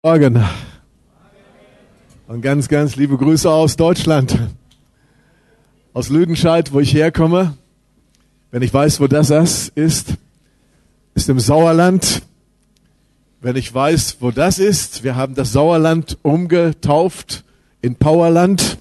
Morgen und ganz, ganz liebe Grüße aus Deutschland, aus Lüdenscheid, wo ich herkomme. Wenn ich weiß, wo das ist im Sauerland. Wenn ich weiß, wo das ist, wir haben das Sauerland umgetauft in Powerland.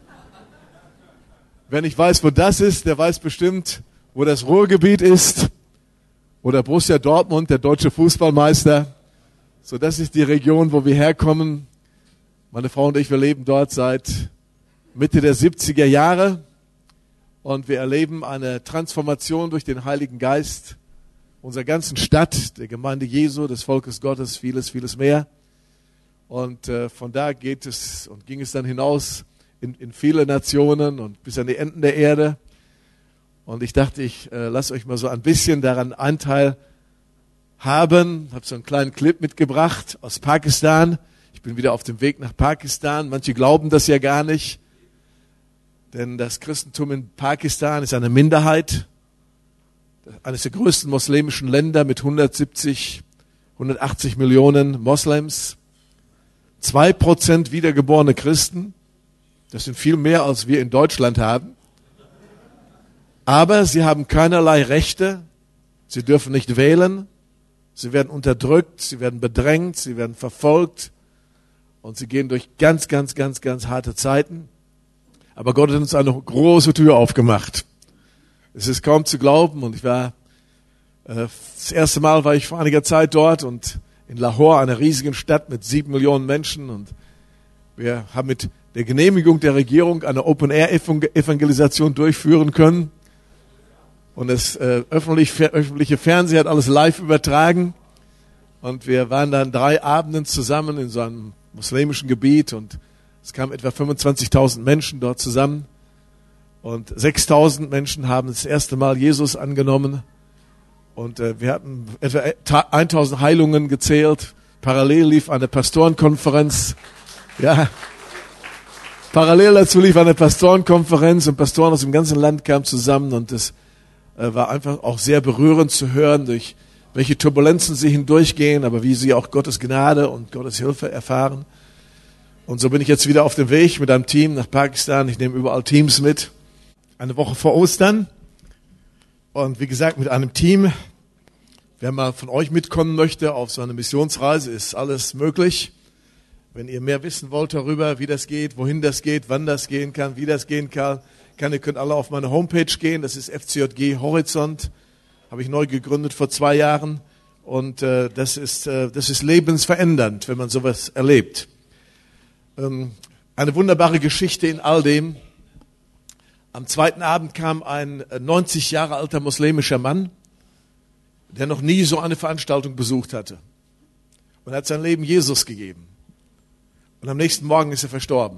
Wenn ich weiß, wo das ist, der weiß bestimmt, wo das Ruhrgebiet ist oder Borussia Dortmund, der deutsche Fußballmeister. So, das ist die Region, wo wir herkommen. Meine Frau und ich, wir leben dort seit Mitte der 70er Jahre und wir erleben eine Transformation durch den Heiligen Geist unserer ganzen Stadt, der Gemeinde Jesu, des Volkes Gottes, vieles, vieles mehr. Und von da ging es dann hinaus in viele Nationen und bis an die Enden der Erde. Und ich dachte, ich lasse euch mal so ein bisschen daran Anteil haben. Habe so einen kleinen Clip mitgebracht aus Pakistan. Ich bin wieder auf dem Weg nach Pakistan. Manche glauben das ja gar nicht, denn das Christentum in Pakistan ist eine Minderheit. Eines der größten muslimischen Länder mit 180 Millionen Moslems. 2% wiedergeborene Christen. Das sind viel mehr, als wir in Deutschland haben. Aber sie haben keinerlei Rechte. Sie dürfen nicht wählen. Sie werden unterdrückt, sie werden bedrängt, sie werden verfolgt und sie gehen durch ganz, ganz, ganz, ganz harte Zeiten. Aber Gott hat uns eine große Tür aufgemacht. Es ist kaum zu glauben und das erste Mal war ich vor einiger Zeit dort und in Lahore, einer riesigen Stadt mit 7 Millionen Menschen, und wir haben mit der Genehmigung der Regierung eine Open-Air-Evangelisation durchführen können. Und das öffentliche Fernsehen hat alles live übertragen. Und wir waren dann 3 Abenden zusammen in so einem muslimischen Gebiet. Und es kamen etwa 25.000 Menschen dort zusammen. Und 6.000 Menschen haben das erste Mal Jesus angenommen. Und wir hatten etwa 1.000 Heilungen gezählt. Parallel lief eine Pastorenkonferenz. Ja, parallel dazu lief eine Pastorenkonferenz. Und Pastoren aus dem ganzen Land kamen zusammen. Und das war einfach auch sehr berührend zu hören, durch welche Turbulenzen sie hindurchgehen, aber wie sie auch Gottes Gnade und Gottes Hilfe erfahren. Und so bin ich jetzt wieder auf dem Weg mit einem Team nach Pakistan. Ich nehme überall Teams mit. Eine Woche vor Ostern. Und wie gesagt, mit einem Team. Wer mal von euch mitkommen möchte auf so eine Missionsreise, ist alles möglich. Wenn ihr mehr wissen wollt darüber, wie das geht, wohin das geht, wann das gehen kann, wie das gehen kann, ihr könnt alle auf meine Homepage gehen. Das ist FCJG Horizont. Habe ich neu gegründet vor 2 Jahren. Und das ist lebensverändernd, wenn man sowas erlebt. Eine wunderbare Geschichte in all dem. Am zweiten Abend kam ein 90 Jahre alter muslimischer Mann, der noch nie so eine Veranstaltung besucht hatte. Und er hat sein Leben Jesus gegeben. Und am nächsten Morgen ist er verstorben.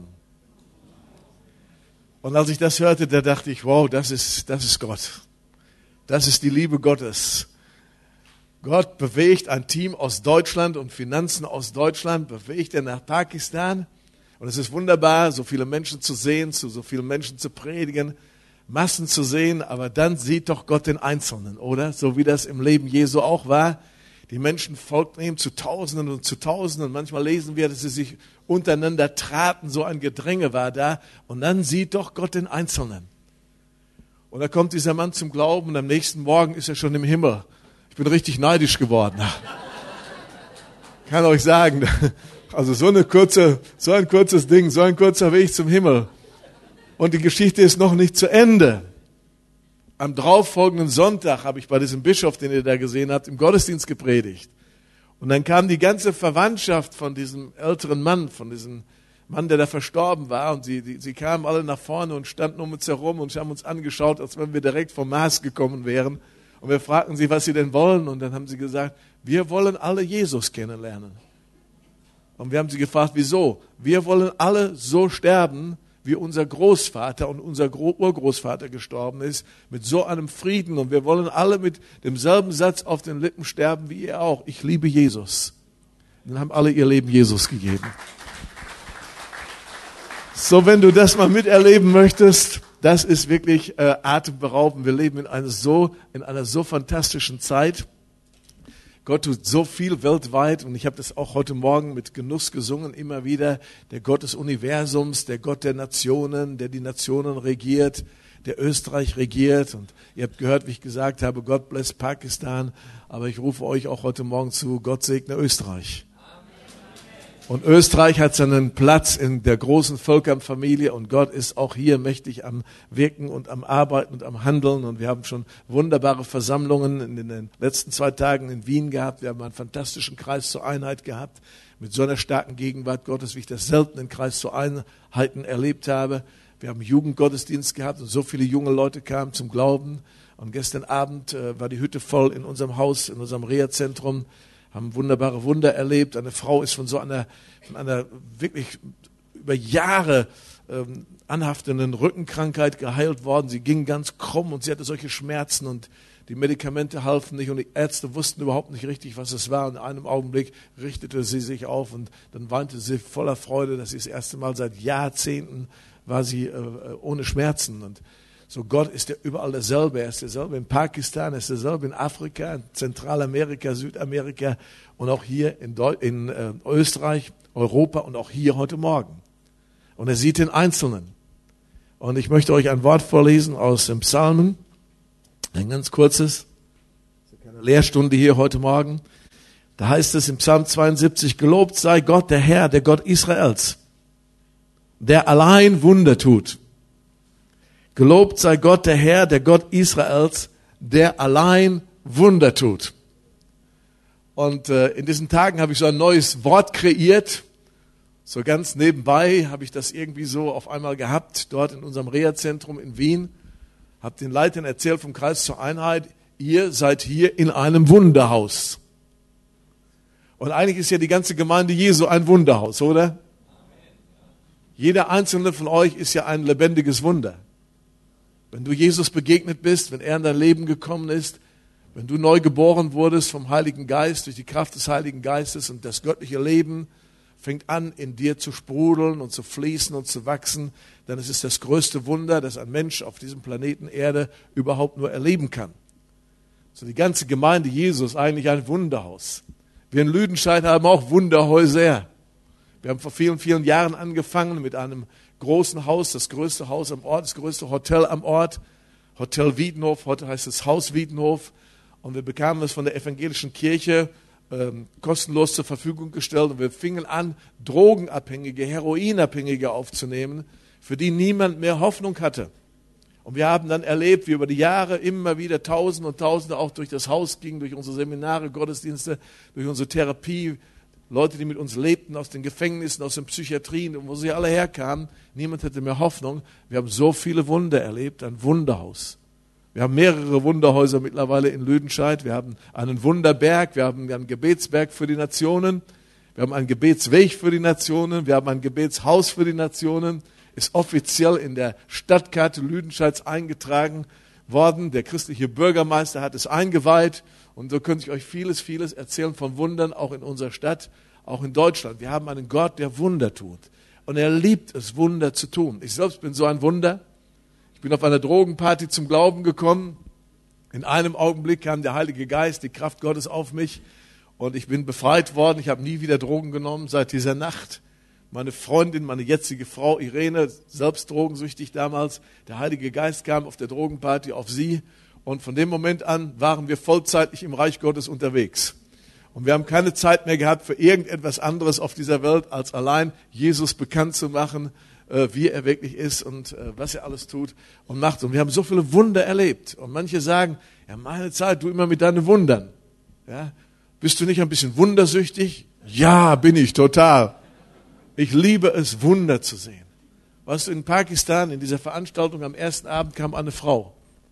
Und als ich das hörte, da dachte ich, wow, das ist Gott. Das ist die Liebe Gottes. Gott bewegt ein Team aus Deutschland und Finanzen aus Deutschland, bewegt er nach Pakistan. Und es ist wunderbar, so viele Menschen zu sehen, zu so vielen Menschen zu predigen, Massen zu sehen. Aber dann sieht doch Gott den Einzelnen, oder? So wie das im Leben Jesu auch war. Die Menschen folgten ihm zu Tausenden und zu Tausenden. Manchmal lesen wir, dass sie sich untereinander traten, so ein Gedränge war da. Und dann sieht doch Gott den Einzelnen. Und da kommt dieser Mann zum Glauben und am nächsten Morgen ist er schon im Himmel. Ich bin richtig neidisch geworden. Kann euch sagen, also so ein kurzes Ding, so ein kurzer Weg zum Himmel. Und die Geschichte ist noch nicht zu Ende. Am darauffolgenden Sonntag habe ich bei diesem Bischof, den ihr da gesehen habt, im Gottesdienst gepredigt. Und dann kam die ganze Verwandtschaft von diesem älteren Mann, von diesem Mann, der da verstorben war. Und sie kamen alle nach vorne und standen um uns herum und haben uns angeschaut, als wenn wir direkt vom Mars gekommen wären. Und wir fragten sie, was sie denn wollen. Und dann haben sie gesagt, wir wollen alle Jesus kennenlernen. Und wir haben sie gefragt, wieso? Wir wollen alle so sterben, wie unser Großvater und unser Urgroßvater gestorben ist, mit so einem Frieden. Und wir wollen alle mit demselben Satz auf den Lippen sterben, wie ihr auch. Ich liebe Jesus. Und dann haben alle ihr Leben Jesus gegeben. So, wenn du das mal miterleben möchtest, das ist wirklich atemberaubend. Wir leben in einer so fantastischen Zeit. Gott tut so viel weltweit und ich habe das auch heute Morgen mit Genuss gesungen, immer wieder. Der Gott des Universums, der Gott der Nationen, der die Nationen regiert, der Österreich regiert. Und ihr habt gehört, wie ich gesagt habe, God bless Pakistan. Aber ich rufe euch auch heute Morgen zu, Gott segne Österreich. Und Österreich hat seinen Platz in der großen Völkerfamilie und Gott ist auch hier mächtig am Wirken und am Arbeiten und am Handeln. Und wir haben schon wunderbare Versammlungen in den letzten 2 Tagen in Wien gehabt. Wir haben einen fantastischen Kreis zur Einheit gehabt mit so einer starken Gegenwart Gottes, wie ich das selten in Kreis zur Einheiten erlebt habe. Wir haben Jugendgottesdienst gehabt und so viele junge Leute kamen zum Glauben. Und gestern Abend war die Hütte voll in unserem Haus, in unserem Reha-Zentrum. Haben wunderbare Wunder erlebt. Eine Frau ist von einer wirklich über Jahre anhaftenden Rückenkrankheit geheilt worden. Sie ging ganz krumm und sie hatte solche Schmerzen und die Medikamente halfen nicht und die Ärzte wussten überhaupt nicht richtig, was es war. Und in einem Augenblick richtete sie sich auf und dann weinte sie voller Freude, dass sie das erste Mal seit Jahrzehnten war sie ohne Schmerzen. Und so Gott ist ja überall derselbe. Er ist derselbe in Pakistan, er ist derselbe in Afrika, in Zentralamerika, Südamerika und auch hier in Österreich, Europa und auch hier heute Morgen. Und er sieht den Einzelnen. Und ich möchte euch ein Wort vorlesen aus dem Psalmen, ein ganz kurzes, keine Lehrstunde hier heute Morgen. Da heißt es im Psalm 72, gelobt sei Gott, der Herr, der Gott Israels, der allein Wunder tut. Gelobt sei Gott, der Herr, der Gott Israels, der allein Wunder tut. Und in diesen Tagen habe ich so ein neues Wort kreiert. So ganz nebenbei habe ich das irgendwie so auf einmal gehabt, dort in unserem Reha-Zentrum in Wien. Habe den Leitern erzählt vom Kreis zur Einheit, ihr seid hier in einem Wunderhaus. Und eigentlich ist ja die ganze Gemeinde Jesu ein Wunderhaus, oder? Jeder einzelne von euch ist ja ein lebendiges Wunder. Wenn du Jesus begegnet bist, wenn er in dein Leben gekommen ist, wenn du neu geboren wurdest vom Heiligen Geist, durch die Kraft des Heiligen Geistes und das göttliche Leben fängt an, in dir zu sprudeln und zu fließen und zu wachsen, dann ist es das größte Wunder, das ein Mensch auf diesem Planeten Erde überhaupt nur erleben kann. So die ganze Gemeinde Jesus ist eigentlich ein Wunderhaus. Wir in Lüdenscheid haben auch Wunderhäuser. Wir haben vor vielen, vielen Jahren angefangen mit einem großen Haus, das größte Haus am Ort, das größte Hotel am Ort, Hotel Wiedenhof, heute heißt es Haus Wiedenhof. Und wir bekamen es von der evangelischen Kirche kostenlos zur Verfügung gestellt. Und wir fingen an, Drogenabhängige, Heroinabhängige aufzunehmen, für die niemand mehr Hoffnung hatte. Und wir haben dann erlebt, wie über die Jahre immer wieder Tausende und Tausende auch durch das Haus gingen, durch unsere Seminare, Gottesdienste, durch unsere Therapie, Leute, die mit uns lebten, aus den Gefängnissen, aus den Psychiatrien, wo sie alle herkamen. Niemand hatte mehr Hoffnung. Wir haben so viele Wunder erlebt, ein Wunderhaus. Wir haben mehrere Wunderhäuser mittlerweile in Lüdenscheid. Wir haben einen Wunderberg, wir haben einen Gebetsberg für die Nationen, wir haben einen Gebetsweg für die Nationen, wir haben ein Gebetshaus für die Nationen. Ist offiziell in der Stadtkarte Lüdenscheids eingetragen worden. Der christliche Bürgermeister hat es eingeweiht. Und so könnte ich euch vieles, vieles erzählen von Wundern, auch in unserer Stadt, auch in Deutschland. Wir haben einen Gott, der Wunder tut. Und er liebt es, Wunder zu tun. Ich selbst bin so ein Wunder. Ich bin auf einer Drogenparty zum Glauben gekommen. In einem Augenblick kam der Heilige Geist, die Kraft Gottes auf mich. Und ich bin befreit worden. Ich habe nie wieder Drogen genommen seit dieser Nacht. Meine Freundin, meine jetzige Frau Irene, selbst drogensüchtig damals. Der Heilige Geist kam auf der Drogenparty auf sie. Und von dem Moment an waren wir vollzeitlich im Reich Gottes unterwegs. Und wir haben keine Zeit mehr gehabt für irgendetwas anderes auf dieser Welt, als allein Jesus bekannt zu machen, wie er wirklich ist und was er alles tut und macht. Und wir haben so viele Wunder erlebt. Und manche sagen, ja, meine Zeit, du immer mit deinen Wundern. Ja, bist du nicht ein bisschen wundersüchtig? Ja, bin ich, total. Ich liebe es, Wunder zu sehen. Weißt du, in Pakistan, in dieser Veranstaltung am ersten Abend kam eine Frau.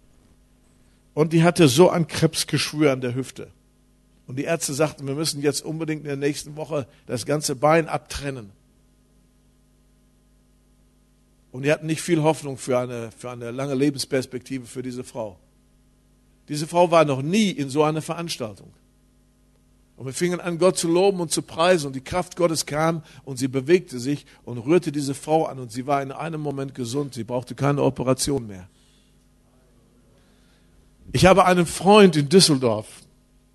Und die hatte so ein Krebsgeschwür an der Hüfte. Und die Ärzte sagten, wir müssen jetzt unbedingt in der nächsten Woche das ganze Bein abtrennen. Und die hatten nicht viel Hoffnung für eine lange Lebensperspektive für diese Frau. Diese Frau war noch nie in so einer Veranstaltung. Und wir fingen an, Gott zu loben und zu preisen. Und die Kraft Gottes kam und sie bewegte sich und rührte diese Frau an. Und sie war in einem Moment gesund. Sie brauchte keine Operation mehr. Ich habe einen Freund in Düsseldorf.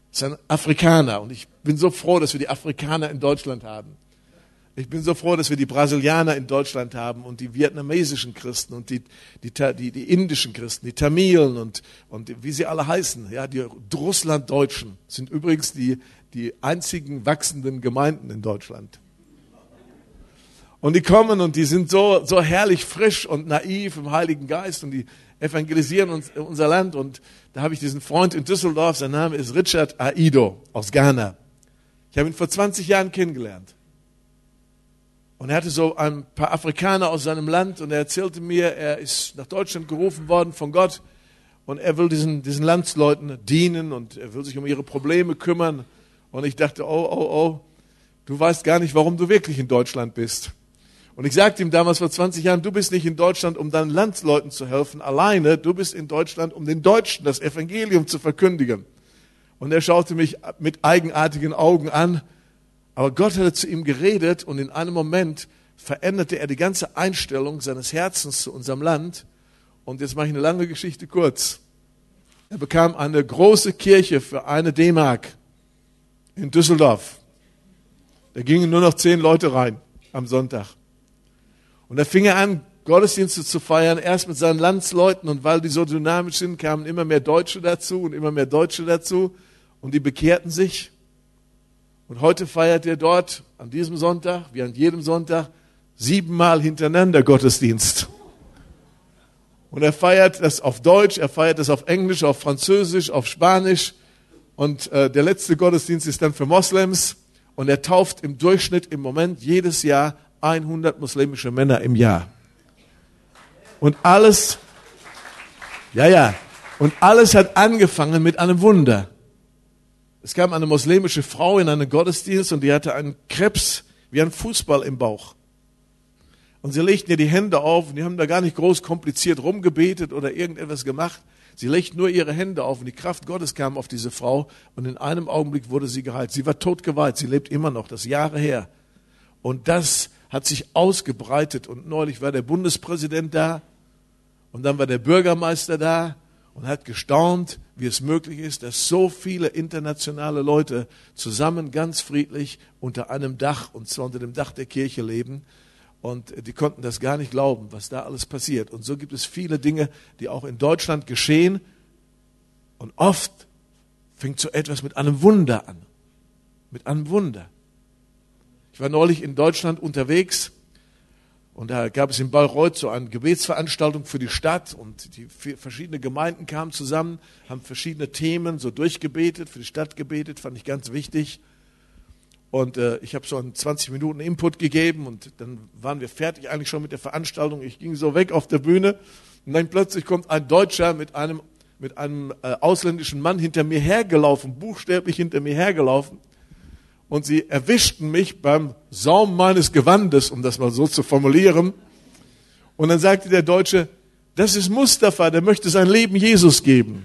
ist ein Afrikaner. Und ich bin so froh, dass wir die Afrikaner in Deutschland haben. Ich bin so froh, dass wir die Brasilianer in Deutschland haben und die vietnamesischen Christen und die indischen Christen, die Tamilen und wie sie alle heißen. Ja, die Russlanddeutschen sind übrigens die einzigen wachsenden Gemeinden in Deutschland. Und die kommen und die sind so herrlich frisch und naiv im Heiligen Geist und die evangelisieren unser Land. Und da habe ich diesen Freund in Düsseldorf, sein Name ist Richard Aido aus Ghana. Ich habe ihn vor 20 Jahren kennengelernt. Und er hatte so ein paar Afrikaner aus seinem Land und er erzählte mir, er ist nach Deutschland gerufen worden von Gott und er will diesen Landsleuten dienen und er will sich um ihre Probleme kümmern. Und ich dachte, oh, du weißt gar nicht, warum du wirklich in Deutschland bist. Und ich sagte ihm damals vor 20 Jahren, du bist nicht in Deutschland, um deinen Landsleuten zu helfen, alleine, du bist in Deutschland, um den Deutschen das Evangelium zu verkündigen. Und er schaute mich mit eigenartigen Augen an. Aber Gott hatte zu ihm geredet und in einem Moment veränderte er die ganze Einstellung seines Herzens zu unserem Land. Und jetzt mache ich eine lange Geschichte kurz. Er bekam eine große Kirche für 1 D-Mark in Düsseldorf. Da gingen nur noch 10 Leute rein am Sonntag. Und da fing er an, Gottesdienste zu feiern, erst mit seinen Landsleuten. Und weil die so dynamisch sind, kamen immer mehr Deutsche dazu und immer mehr Deutsche dazu. Und die bekehrten sich. Und heute feiert er dort an diesem Sonntag, wie an jedem Sonntag, 7-mal hintereinander Gottesdienst. Und er feiert das auf Deutsch, er feiert das auf Englisch, auf Französisch, auf Spanisch. Und der letzte Gottesdienst ist dann für Moslems. Und er tauft im Durchschnitt im Moment jedes Jahr 100 muslimische Männer im Jahr. Und alles hat angefangen mit einem Wunder. Es kam eine muslimische Frau in einen Gottesdienst und die hatte einen Krebs wie ein Fußball im Bauch. Und sie legten ihr die Hände auf und die haben da gar nicht groß kompliziert rumgebetet oder irgendetwas gemacht. Sie legten nur ihre Hände auf und die Kraft Gottes kam auf diese Frau und in einem Augenblick wurde sie geheilt. Sie war totgeweiht, sie lebt immer noch, das ist Jahre her. Und das hat sich ausgebreitet und neulich war der Bundespräsident da und dann war der Bürgermeister da. Und hat gestaunt, wie es möglich ist, dass so viele internationale Leute zusammen ganz friedlich unter einem Dach, und zwar unter dem Dach der Kirche leben. Und die konnten das gar nicht glauben, was da alles passiert. Und so gibt es viele Dinge, die auch in Deutschland geschehen. Und oft fängt so etwas mit einem Wunder an. Mit einem Wunder. Ich war neulich in Deutschland unterwegs. Und da gab es in Bayreuth so eine Gebetsveranstaltung für die Stadt und die verschiedene Gemeinden kamen zusammen, haben verschiedene Themen so durchgebetet, für die Stadt gebetet, fand ich ganz wichtig. Und ich habe so einen 20 Minuten Input gegeben und dann waren wir fertig eigentlich schon mit der Veranstaltung. Ich ging so weg auf der Bühne und dann plötzlich kommt ein Deutscher mit einem ausländischen Mann hinter mir hergelaufen, buchstäblich hinter mir hergelaufen. Und sie erwischten mich beim Saum meines Gewandes, um das mal so zu formulieren. Und dann sagte der Deutsche, das ist Mustafa, der möchte sein Leben Jesus geben.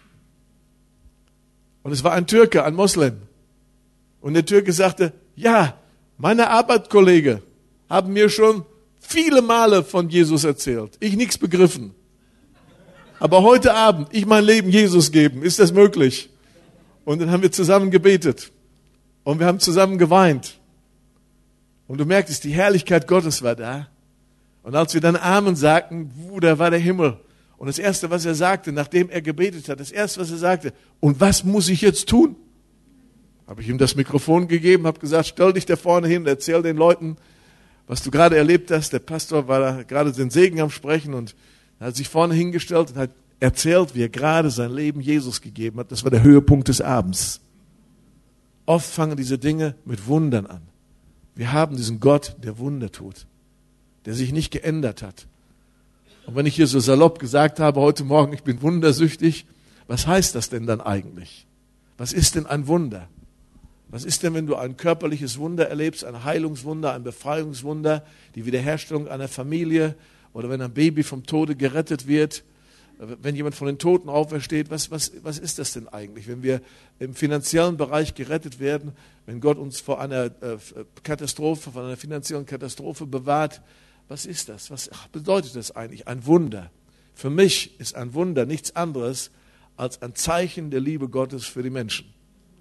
Und es war ein Türke, ein Moslem. Und der Türke sagte, ja, meine Arbeitskollegen haben mir schon viele Male von Jesus erzählt. Ich nichts begriffen. Aber heute Abend, ich mein Leben Jesus geben, ist das möglich? Und dann haben wir zusammen gebetet. Und wir haben zusammen geweint. Und du merktest, die Herrlichkeit Gottes war da. Und als wir dann Amen sagten, da war der Himmel. Und das Erste, was er sagte, nachdem er gebetet hat, das Erste, was er sagte, und was muss ich jetzt tun? Habe ich ihm das Mikrofon gegeben, habe gesagt, stell dich da vorne hin, erzähl den Leuten, was du gerade erlebt hast. Der Pastor war da gerade den Segen am Sprechen und hat sich vorne hingestellt und hat erzählt, wie er gerade sein Leben Jesus gegeben hat. Das war der Höhepunkt des Abends. Oft fangen diese Dinge mit Wundern an. Wir haben diesen Gott, der Wunder tut, der sich nicht geändert hat. Und wenn ich hier so salopp gesagt habe, heute Morgen, ich bin wundersüchtig, was heißt das denn dann eigentlich? Was ist denn ein Wunder? Was ist denn, wenn du ein körperliches Wunder erlebst, ein Heilungswunder, ein Befreiungswunder, die Wiederherstellung einer Familie oder wenn ein Baby vom Tode gerettet wird, wenn jemand von den Toten aufersteht, was ist das denn eigentlich? Wenn wir im finanziellen Bereich gerettet werden, wenn Gott uns vor einer Katastrophe, von einer finanziellen Katastrophe bewahrt, was ist das? Was bedeutet das eigentlich? Ein Wunder. Für mich ist ein Wunder nichts anderes als ein Zeichen der Liebe Gottes für die Menschen.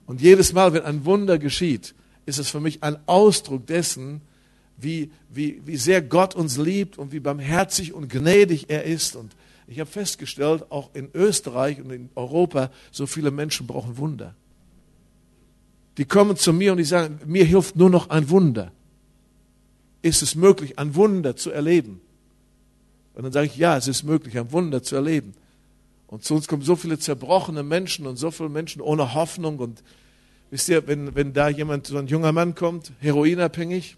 Und jedes Mal, wenn ein Wunder geschieht, ist es für mich ein Ausdruck dessen, wie sehr Gott uns liebt und wie barmherzig und gnädig er ist. Und ich habe festgestellt, auch in Österreich und in Europa, so viele Menschen brauchen Wunder. Die kommen zu mir und die sagen, mir hilft nur noch ein Wunder. Ist es möglich, ein Wunder zu erleben? Und dann sage ich, ja, es ist möglich, ein Wunder zu erleben. Und zu uns kommen so viele zerbrochene Menschen und so viele Menschen ohne Hoffnung. Und wisst ihr, wenn da jemand, so ein junger Mann kommt, heroinabhängig,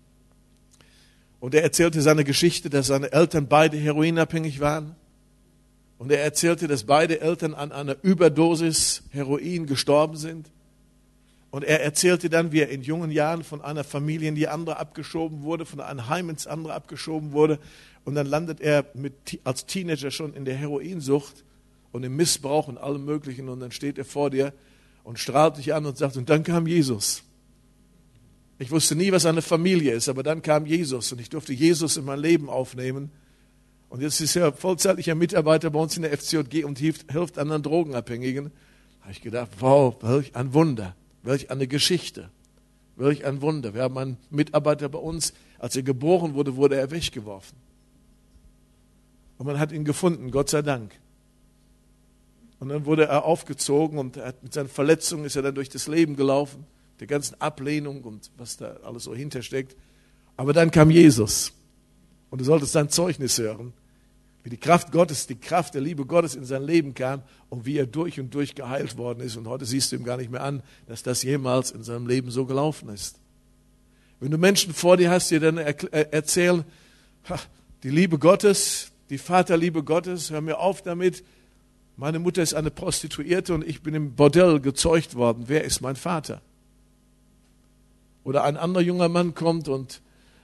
und er erzählte seine Geschichte, dass seine Eltern beide heroinabhängig waren. Und er erzählte, dass beide Eltern an einer Überdosis Heroin gestorben sind. Und er erzählte dann, wie er in jungen Jahren von einer Familie in die andere abgeschoben wurde, von einem Heim ins andere abgeschoben wurde. Und dann landet er als Teenager schon in der Heroinsucht und im Missbrauch und allem Möglichen. Und dann steht er vor dir und strahlt dich an und sagt, und dann kam Jesus. Ich wusste nie, was eine Familie ist, aber dann kam Jesus und ich durfte Jesus in mein Leben aufnehmen. Und jetzt ist er vollzeitlicher Mitarbeiter bei uns in der FCJG und hilft anderen Drogenabhängigen. Da habe ich gedacht, wow, welch ein Wunder, welch eine Geschichte, welch ein Wunder. Wir haben einen Mitarbeiter bei uns, als er geboren wurde, wurde er weggeworfen. Und man hat ihn gefunden, Gott sei Dank. Und dann wurde er aufgezogen und mit seinen Verletzungen ist er dann durch das Leben gelaufen. Der ganzen Ablehnung und was da alles so hintersteckt. Aber dann kam Jesus. Und du solltest sein Zeugnis hören, wie die Kraft Gottes, die Kraft der Liebe Gottes in sein Leben kam und wie er durch und durch geheilt worden ist. Und heute siehst du ihm gar nicht mehr an, dass das jemals in seinem Leben so gelaufen ist. Wenn du Menschen vor dir hast, die dann erzählen, die Liebe Gottes, die Vaterliebe Gottes, hör mir auf damit, meine Mutter ist eine Prostituierte und ich bin im Bordell gezeugt worden. Wer ist mein Vater? Oder ein anderer junger Mann kommt und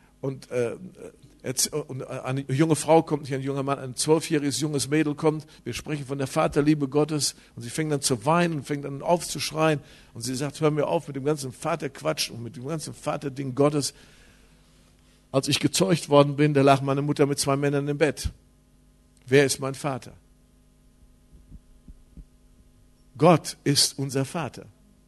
eine junge Frau kommt, nicht ein junger Mann, ein 12-jähriges junges Mädel kommt. Wir sprechen von der Vaterliebe Gottes und sie fängt dann zu weinen und fängt dann aufzuschreien. Und sie sagt, hör mir auf mit dem ganzen Vaterquatsch und mit dem ganzen Vaterding Gottes. Als ich gezeugt worden bin, da lag meine Mutter mit 2 Männern im Bett. Wer ist mein Vater? Gott ist unser Vater.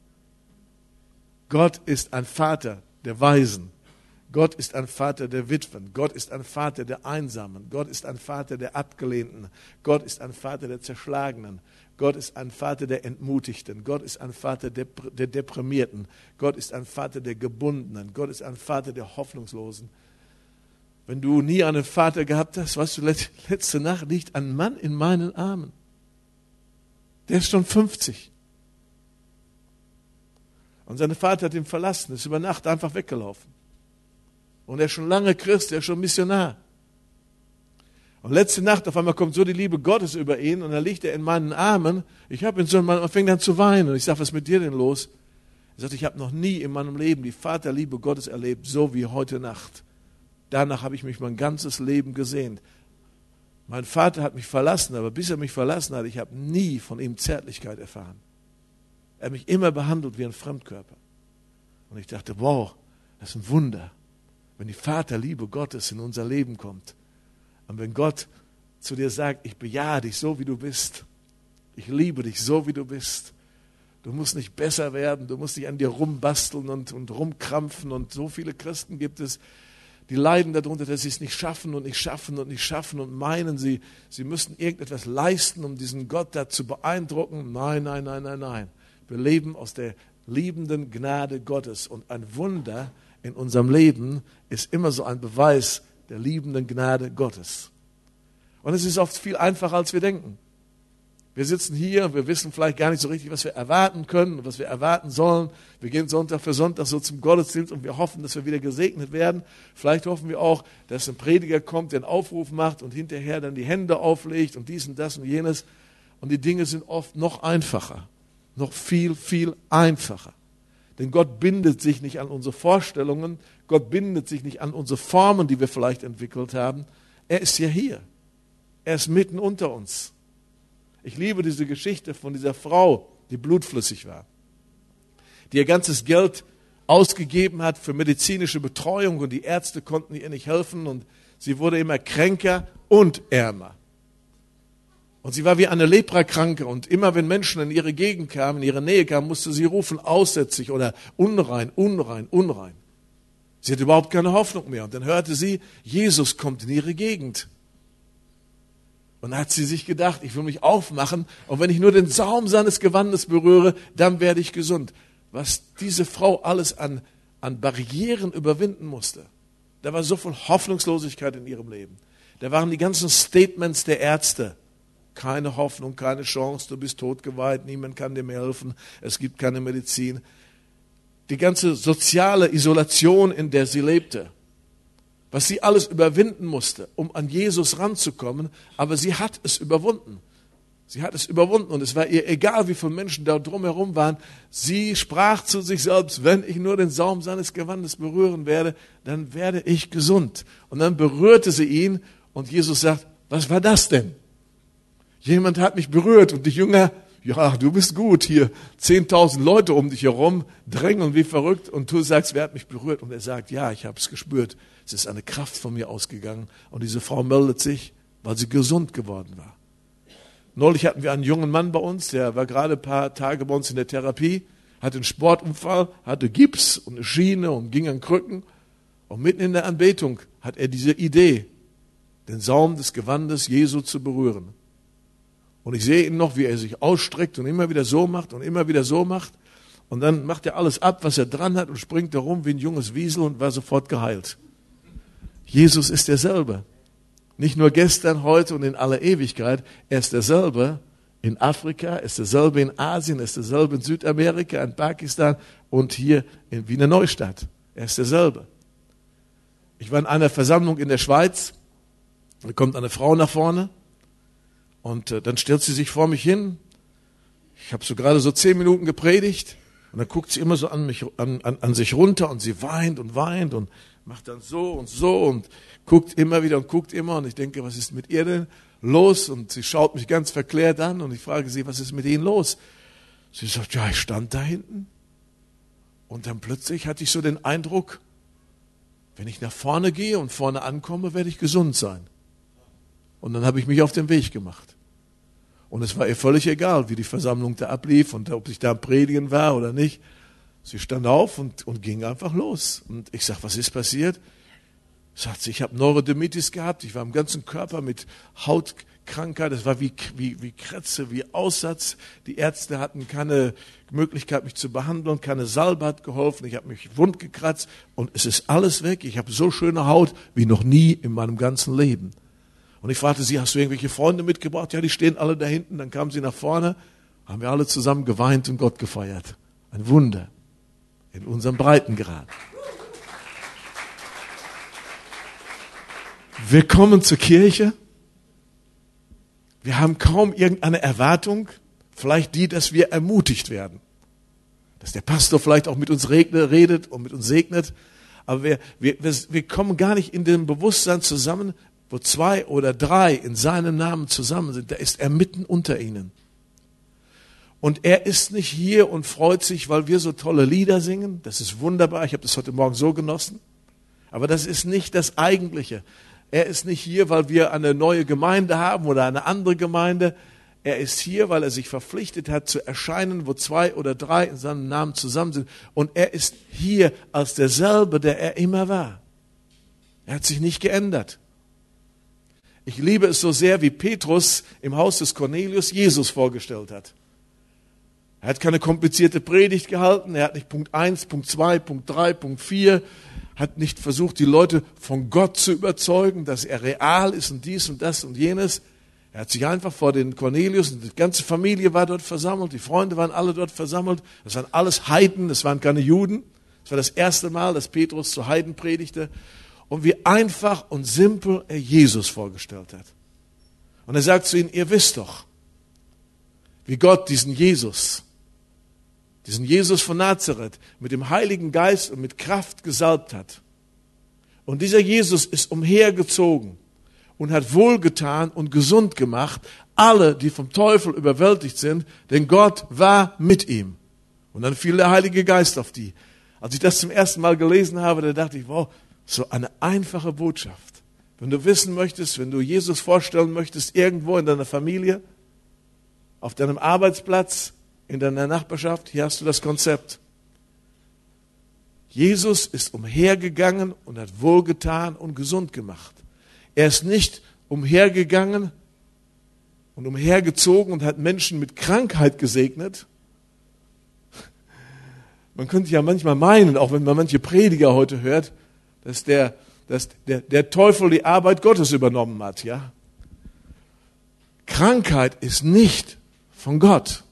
Gott ist ein Vater der Waisen. Gott ist ein Vater der Witwen. Gott ist ein Vater der Einsamen. Gott ist ein Vater der Abgelehnten. Gott ist ein Vater der Zerschlagenen. Gott ist ein Vater der Entmutigten. Gott ist ein Vater der Deprimierten. Gott ist ein Vater der Gebundenen. Gott ist ein Vater der Hoffnungslosen. Wenn du nie einen Vater gehabt hast, weißt du, letzte Nacht liegt ein Mann in meinen Armen. Der ist schon 50. Und sein Vater hat ihn verlassen, ist über Nacht einfach weggelaufen. Und er ist schon lange Christ, er ist schon Missionar. Und letzte Nacht auf einmal kommt so die Liebe Gottes über ihn und dann liegt er in meinen Armen. Ich habe ihn so, man fängt an zu weinen. Und ich sage, was ist mit dir denn los? Er sagt, ich habe noch nie in meinem Leben die Vaterliebe Gottes erlebt, so wie heute Nacht. Danach habe ich mich mein ganzes Leben gesehnt. Mein Vater hat mich verlassen, aber bis er mich verlassen hat, ich habe nie von ihm Zärtlichkeit erfahren. Er hat mich immer behandelt wie ein Fremdkörper. Und ich dachte, wow, das ist ein Wunder, wenn die Vaterliebe Gottes in unser Leben kommt. Und wenn Gott zu dir sagt, ich bejahe dich so, wie du bist. Ich liebe dich so, wie du bist. Du musst nicht besser werden, du musst nicht an dir rumbasteln und rumkrampfen. Und so viele Christen gibt es, die leiden darunter, dass sie es nicht schaffen und nicht schaffen und nicht schaffen und meinen, sie müssten irgendetwas leisten, um diesen Gott da zu beeindrucken. Nein, nein, nein, nein, nein. Wir leben aus der liebenden Gnade Gottes. Und ein Wunder in unserem Leben ist immer so ein Beweis der liebenden Gnade Gottes. Und es ist oft viel einfacher, als wir denken. Wir sitzen hier und wir wissen vielleicht gar nicht so richtig, was wir erwarten können und was wir erwarten sollen. Wir gehen Sonntag für Sonntag so zum Gottesdienst und wir hoffen, dass wir wieder gesegnet werden. Vielleicht hoffen wir auch, dass ein Prediger kommt, der einen Aufruf macht und hinterher dann die Hände auflegt und dies und das und jenes. Und die Dinge sind oft noch einfacher, noch viel, viel einfacher. Denn Gott bindet sich nicht an unsere Vorstellungen, Gott bindet sich nicht an unsere Formen, die wir vielleicht entwickelt haben. Er ist ja hier. Er ist mitten unter uns. Ich liebe diese Geschichte von dieser Frau, die blutflüssig war, die ihr ganzes Geld ausgegeben hat für medizinische Betreuung und die Ärzte konnten ihr nicht helfen und sie wurde immer kränker und ärmer. Und sie war wie eine Leprakranke und immer wenn Menschen in ihre Gegend kamen, in ihre Nähe kamen, musste sie rufen, aussätzig oder unrein, unrein, unrein. Sie hatte überhaupt keine Hoffnung mehr. Und dann hörte sie, Jesus kommt in ihre Gegend. Und dann hat sie sich gedacht, ich will mich aufmachen und wenn ich nur den Saum seines Gewandes berühre, dann werde ich gesund. Was diese Frau alles an Barrieren überwinden musste. Da war so viel Hoffnungslosigkeit in ihrem Leben. Da waren die ganzen Statements der Ärzte. Keine Hoffnung, keine Chance, du bist totgeweiht, niemand kann dir mehr helfen, es gibt keine Medizin. Die ganze soziale Isolation, in der sie lebte, was sie alles überwinden musste, um an Jesus ranzukommen, aber sie hat es überwunden. Sie hat es überwunden und es war ihr egal, wie viele Menschen da drumherum waren. Sie sprach zu sich selbst, wenn ich nur den Saum seines Gewandes berühren werde, dann werde ich gesund. Und dann berührte sie ihn und Jesus sagt, was war das denn? Jemand hat mich berührt und die Jünger, ja, du bist gut hier. 10.000 Leute um dich herum drängeln wie verrückt und du sagst, wer hat mich berührt? Und er sagt, ja, ich habe es gespürt. Es ist eine Kraft von mir ausgegangen. Und diese Frau meldet sich, weil sie gesund geworden war. Neulich hatten wir einen jungen Mann bei uns, der war gerade ein paar Tage bei uns in der Therapie, hatte einen Sportunfall, hatte Gips und eine Schiene und ging an Krücken. Und mitten in der Anbetung hat er diese Idee, den Saum des Gewandes Jesu zu berühren. Und ich sehe ihn noch, wie er sich ausstreckt und immer wieder so macht und immer wieder so macht. Und dann macht er alles ab, was er dran hat und springt herum wie ein junges Wiesel und war sofort geheilt. Jesus ist derselbe. Nicht nur gestern, heute und in aller Ewigkeit. Er ist derselbe in Afrika, er ist derselbe in Asien, er ist derselbe in Südamerika, in Pakistan und hier in Wiener Neustadt. Er ist derselbe. Ich war in einer Versammlung in der Schweiz. Da kommt eine Frau nach vorne. Und dann stellt sie sich vor mich hin. Ich habe so gerade so 10 Minuten gepredigt. Und dann guckt sie immer so an sich runter und sie weint und macht dann so und guckt immer wieder und guckt immer. Und ich denke, was ist mit ihr denn los? Und sie schaut mich ganz verklärt an und ich frage sie, was ist mit Ihnen los? Sie sagt, ja, ich stand da hinten. Und dann plötzlich hatte ich so den Eindruck, wenn ich nach vorne gehe und vorne ankomme, werde ich gesund sein. Und dann habe ich mich auf den Weg gemacht. Und es war ihr völlig egal, wie die Versammlung da ablief und ob ich da am Predigen war oder nicht. Sie stand auf und ging einfach los. Und ich sage, was ist passiert? Sagt sie, ich habe Neurodermitis gehabt, ich war im ganzen Körper mit Hautkrankheit, das war wie Krätze, wie Aussatz. Die Ärzte hatten keine Möglichkeit, mich zu behandeln, keine Salbe hat geholfen, ich habe mich wund gekratzt und es ist alles weg. Ich habe so schöne Haut wie noch nie in meinem ganzen Leben. Und ich fragte sie, hast du irgendwelche Freunde mitgebracht? Ja, die stehen alle da hinten. Dann kamen sie nach vorne, haben wir alle zusammen geweint und Gott gefeiert. Ein Wunder in unserem Breitengrad. Wir kommen zur Kirche. Wir haben kaum irgendeine Erwartung, vielleicht die, dass wir ermutigt werden. Dass der Pastor vielleicht auch mit uns redet und mit uns segnet. Aber wir kommen gar nicht in dem Bewusstsein zusammen, wo 2 oder 3 in seinem Namen zusammen sind, da ist er mitten unter ihnen. Und er ist nicht hier und freut sich, weil wir so tolle Lieder singen. Das ist wunderbar, ich habe das heute Morgen so genossen. Aber das ist nicht das Eigentliche. Er ist nicht hier, weil wir eine neue Gemeinde haben oder eine andere Gemeinde. Er ist hier, weil er sich verpflichtet hat zu erscheinen, wo 2 oder 3 in seinem Namen zusammen sind. Und er ist hier als derselbe, der er immer war. Er hat sich nicht geändert. Ich liebe es so sehr, wie Petrus im Haus des Cornelius Jesus vorgestellt hat. Er hat keine komplizierte Predigt gehalten, er hat nicht Punkt 1, Punkt 2, Punkt 3, Punkt 4, hat nicht versucht, die Leute von Gott zu überzeugen, dass er real ist und dies und das und jenes. Er hat sich einfach vor den Cornelius, und die ganze Familie war dort versammelt, die Freunde waren alle dort versammelt, das waren alles Heiden, das waren keine Juden. Das war das erste Mal, dass Petrus zu Heiden predigte. Und wie einfach und simpel er Jesus vorgestellt hat. Und er sagt zu ihnen, ihr wisst doch, wie Gott diesen Jesus von Nazareth mit dem Heiligen Geist und mit Kraft gesalbt hat. Und dieser Jesus ist umhergezogen und hat wohlgetan und gesund gemacht, alle, die vom Teufel überwältigt sind, denn Gott war mit ihm. Und dann fiel der Heilige Geist auf die. Als ich das zum ersten Mal gelesen habe, da dachte ich, wow, so eine einfache Botschaft. Wenn du wissen möchtest, wenn du Jesus vorstellen möchtest, irgendwo in deiner Familie, auf deinem Arbeitsplatz, in deiner Nachbarschaft. Hier hast du das Konzept. Jesus ist umhergegangen und hat wohlgetan und gesund gemacht. Er ist nicht umhergegangen und umhergezogen und hat Menschen mit Krankheit gesegnet. Man könnte ja manchmal meinen, auch wenn man manche Prediger heute hört, dass der Teufel die Arbeit Gottes übernommen hat. Ja? Krankheit ist nicht von Gott.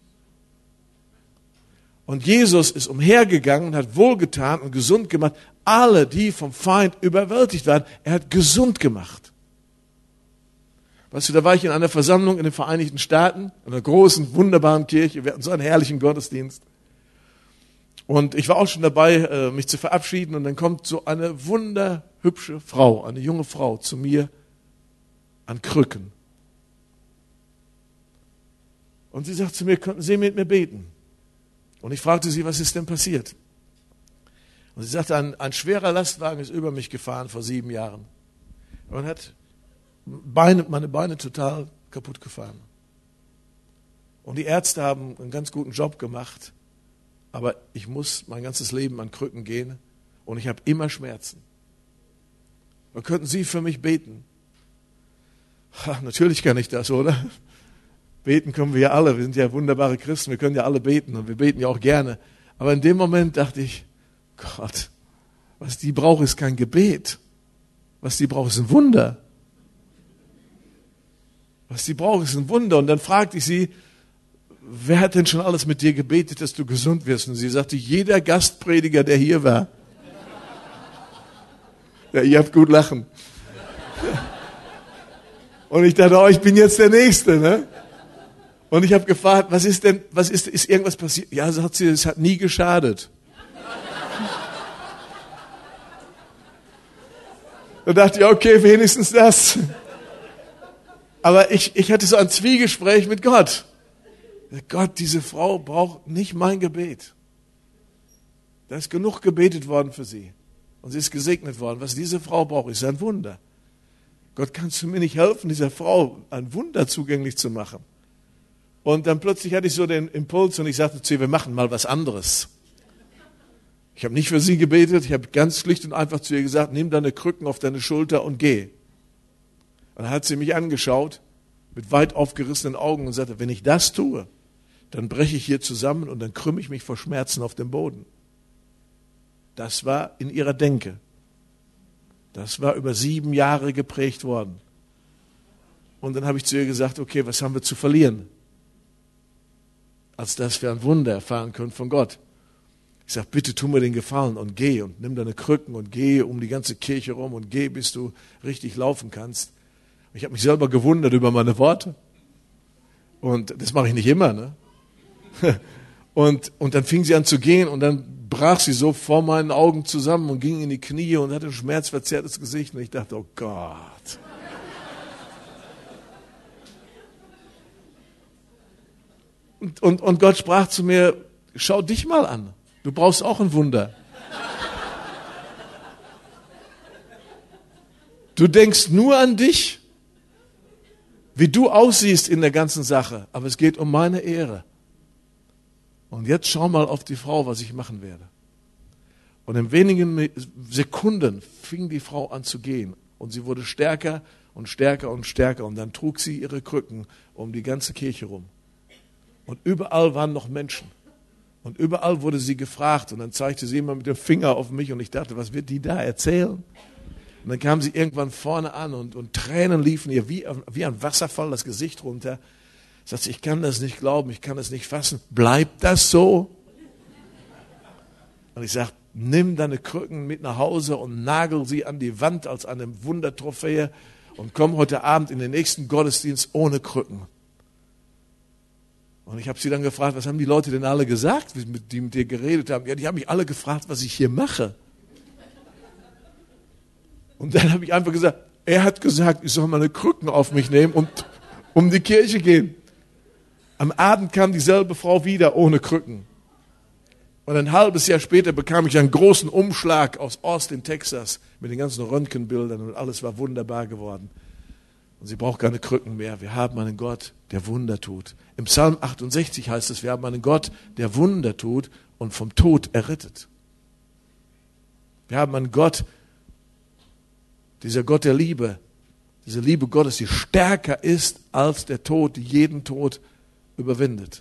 Und Jesus ist umhergegangen und hat wohlgetan und gesund gemacht. Alle, die vom Feind überwältigt waren, er hat gesund gemacht. Weißt du, da war ich in einer Versammlung in den Vereinigten Staaten, in einer großen, wunderbaren Kirche. Wir hatten so einen herrlichen Gottesdienst. Und ich war auch schon dabei, mich zu verabschieden. Und dann kommt so eine wunderhübsche Frau, eine junge Frau zu mir an Krücken. Und sie sagt zu mir, könnten Sie mit mir beten? Und ich fragte sie, was ist denn passiert? Und sie sagte, ein schwerer Lastwagen ist über mich gefahren vor 7 Jahren. Und hat meine Beine total kaputt gefahren. Und die Ärzte haben einen ganz guten Job gemacht. Aber ich muss mein ganzes Leben an Krücken gehen. Und ich habe immer Schmerzen. Und könnten Sie für mich beten? Natürlich kann ich das, oder? Beten können wir ja alle, wir sind ja wunderbare Christen, wir können ja alle beten und wir beten ja auch gerne. Aber in dem Moment dachte ich, Gott, was die braucht, ist kein Gebet. Was die braucht, ist ein Wunder. Was die braucht, ist ein Wunder. Und dann fragte ich sie, wer hat denn schon alles mit dir gebetet, dass du gesund wirst? Und sie sagte, jeder Gastprediger, der hier war. Ja, ihr habt gut lachen. Und ich dachte, oh, ich bin jetzt der Nächste, ne? Und ich habe gefragt, ist irgendwas passiert? Ja, sagt sie, es hat nie geschadet. Da dachte ich, okay, wenigstens das. Aber ich hatte so ein Zwiegespräch mit Gott. Gott, diese Frau braucht nicht mein Gebet. Da ist genug gebetet worden für sie. Und sie ist gesegnet worden. Was diese Frau braucht, ist ein Wunder. Gott, kannst du mir nicht helfen, dieser Frau ein Wunder zugänglich zu machen? Und dann plötzlich hatte ich so den Impuls und ich sagte zu ihr, wir machen mal was anderes. Ich habe nicht für sie gebetet, ich habe ganz schlicht und einfach zu ihr gesagt, nimm deine Krücken auf deine Schulter und geh. Und dann hat sie mich angeschaut mit weit aufgerissenen Augen und sagte, wenn ich das tue, dann breche ich hier zusammen und dann krümme ich mich vor Schmerzen auf dem Boden. Das war in ihrer Denke. Das war über 7 Jahre geprägt worden. Und dann habe ich zu ihr gesagt, okay, was haben wir zu verlieren? Als dass wir ein Wunder erfahren können von Gott. Ich sage, bitte tu mir den Gefallen und geh und nimm deine Krücken und geh um die ganze Kirche rum und geh, bis du richtig laufen kannst. Ich habe mich selber gewundert über meine Worte. Und das mache ich nicht immer, ne? Und dann fing sie an zu gehen und dann brach sie so vor meinen Augen zusammen und ging in die Knie und hatte ein schmerzverzerrtes Gesicht. Und ich dachte, oh Gott. Und Gott sprach zu mir, schau dich mal an. Du brauchst auch ein Wunder. Du denkst nur an dich, wie du aussiehst in der ganzen Sache. Aber es geht um meine Ehre. Und jetzt schau mal auf die Frau, was ich machen werde. Und in wenigen Sekunden fing die Frau an zu gehen. Und sie wurde stärker und stärker und stärker. Und dann trug sie ihre Krücken um die ganze Kirche rum. Und überall waren noch Menschen. Und überall wurde sie gefragt. Und dann zeigte sie immer mit dem Finger auf mich. Und ich dachte, was wird die da erzählen? Und dann kam sie irgendwann vorne an und Tränen liefen ihr wie ein Wasserfall das Gesicht runter. Sagt sie, ich kann das nicht glauben, ich kann das nicht fassen. Bleibt das so? Und ich sage, nimm deine Krücken mit nach Hause und nagel sie an die Wand als eine Wundertrophäe und komm heute Abend in den nächsten Gottesdienst ohne Krücken. Und ich habe sie dann gefragt, was haben die Leute denn alle gesagt, die mit dir geredet haben? Ja, die haben mich alle gefragt, was ich hier mache. Und dann habe ich einfach gesagt, er hat gesagt, ich soll meine Krücken auf mich nehmen und um die Kirche gehen. Am Abend kam dieselbe Frau wieder ohne Krücken. Und ein halbes Jahr später bekam ich einen großen Umschlag aus Austin, Texas, mit den ganzen Röntgenbildern und alles war wunderbar geworden. Und sie braucht keine Krücken mehr. Wir haben einen Gott, der Wunder tut. Im Psalm 68 heißt es, wir haben einen Gott, der Wunder tut und vom Tod errettet. Wir haben einen Gott, dieser Gott der Liebe, diese Liebe Gottes, die stärker ist als der Tod, die jeden Tod überwindet.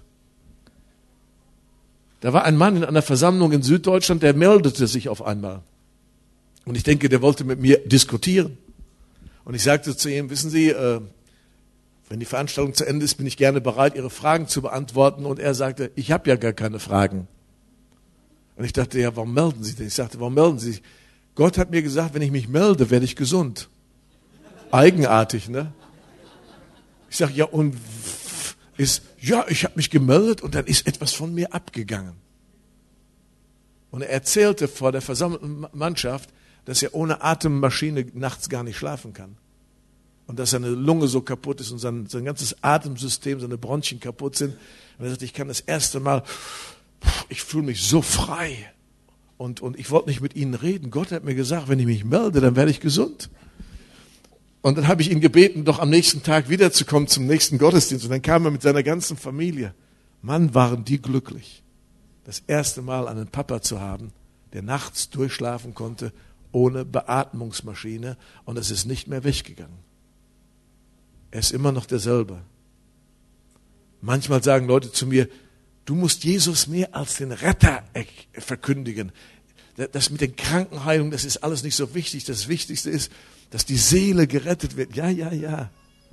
Da war ein Mann in einer Versammlung in Süddeutschland, der meldete sich auf einmal. Und ich denke, der wollte mit mir diskutieren. Und ich sagte zu ihm, wissen Sie, wenn die Veranstaltung zu Ende ist, bin ich gerne bereit, Ihre Fragen zu beantworten. Und er sagte, ich habe ja gar keine Fragen. Und ich dachte, ja, warum melden Sie denn? Ich sagte, warum melden Sie sich? Gott hat mir gesagt, wenn ich mich melde, werde ich gesund. Eigenartig, ne? Ich sage, ja, und ich habe mich gemeldet und dann ist etwas von mir abgegangen. Und er erzählte vor der versammelten Mannschaft, dass er ohne Atemmaschine nachts gar nicht schlafen kann. Und dass seine Lunge so kaputt ist und sein ganzes Atemsystem, seine Bronchien kaputt sind. Und er sagte, ich kann das erste Mal, ich fühle mich so frei. Und ich wollte nicht mit Ihnen reden. Gott hat mir gesagt, wenn ich mich melde, dann werde ich gesund. Und dann habe ich ihn gebeten, doch am nächsten Tag wiederzukommen zum nächsten Gottesdienst. Und dann kam er mit seiner ganzen Familie. Mann, waren die glücklich, das erste Mal einen Papa zu haben, der nachts durchschlafen konnte, ohne Beatmungsmaschine. Und es ist nicht mehr weggegangen. Er ist immer noch derselbe. Manchmal sagen Leute zu mir, du musst Jesus mehr als den Retter verkündigen. Das mit den Krankenheilungen, das ist alles nicht so wichtig. Das Wichtigste ist, dass die Seele gerettet wird. Ja.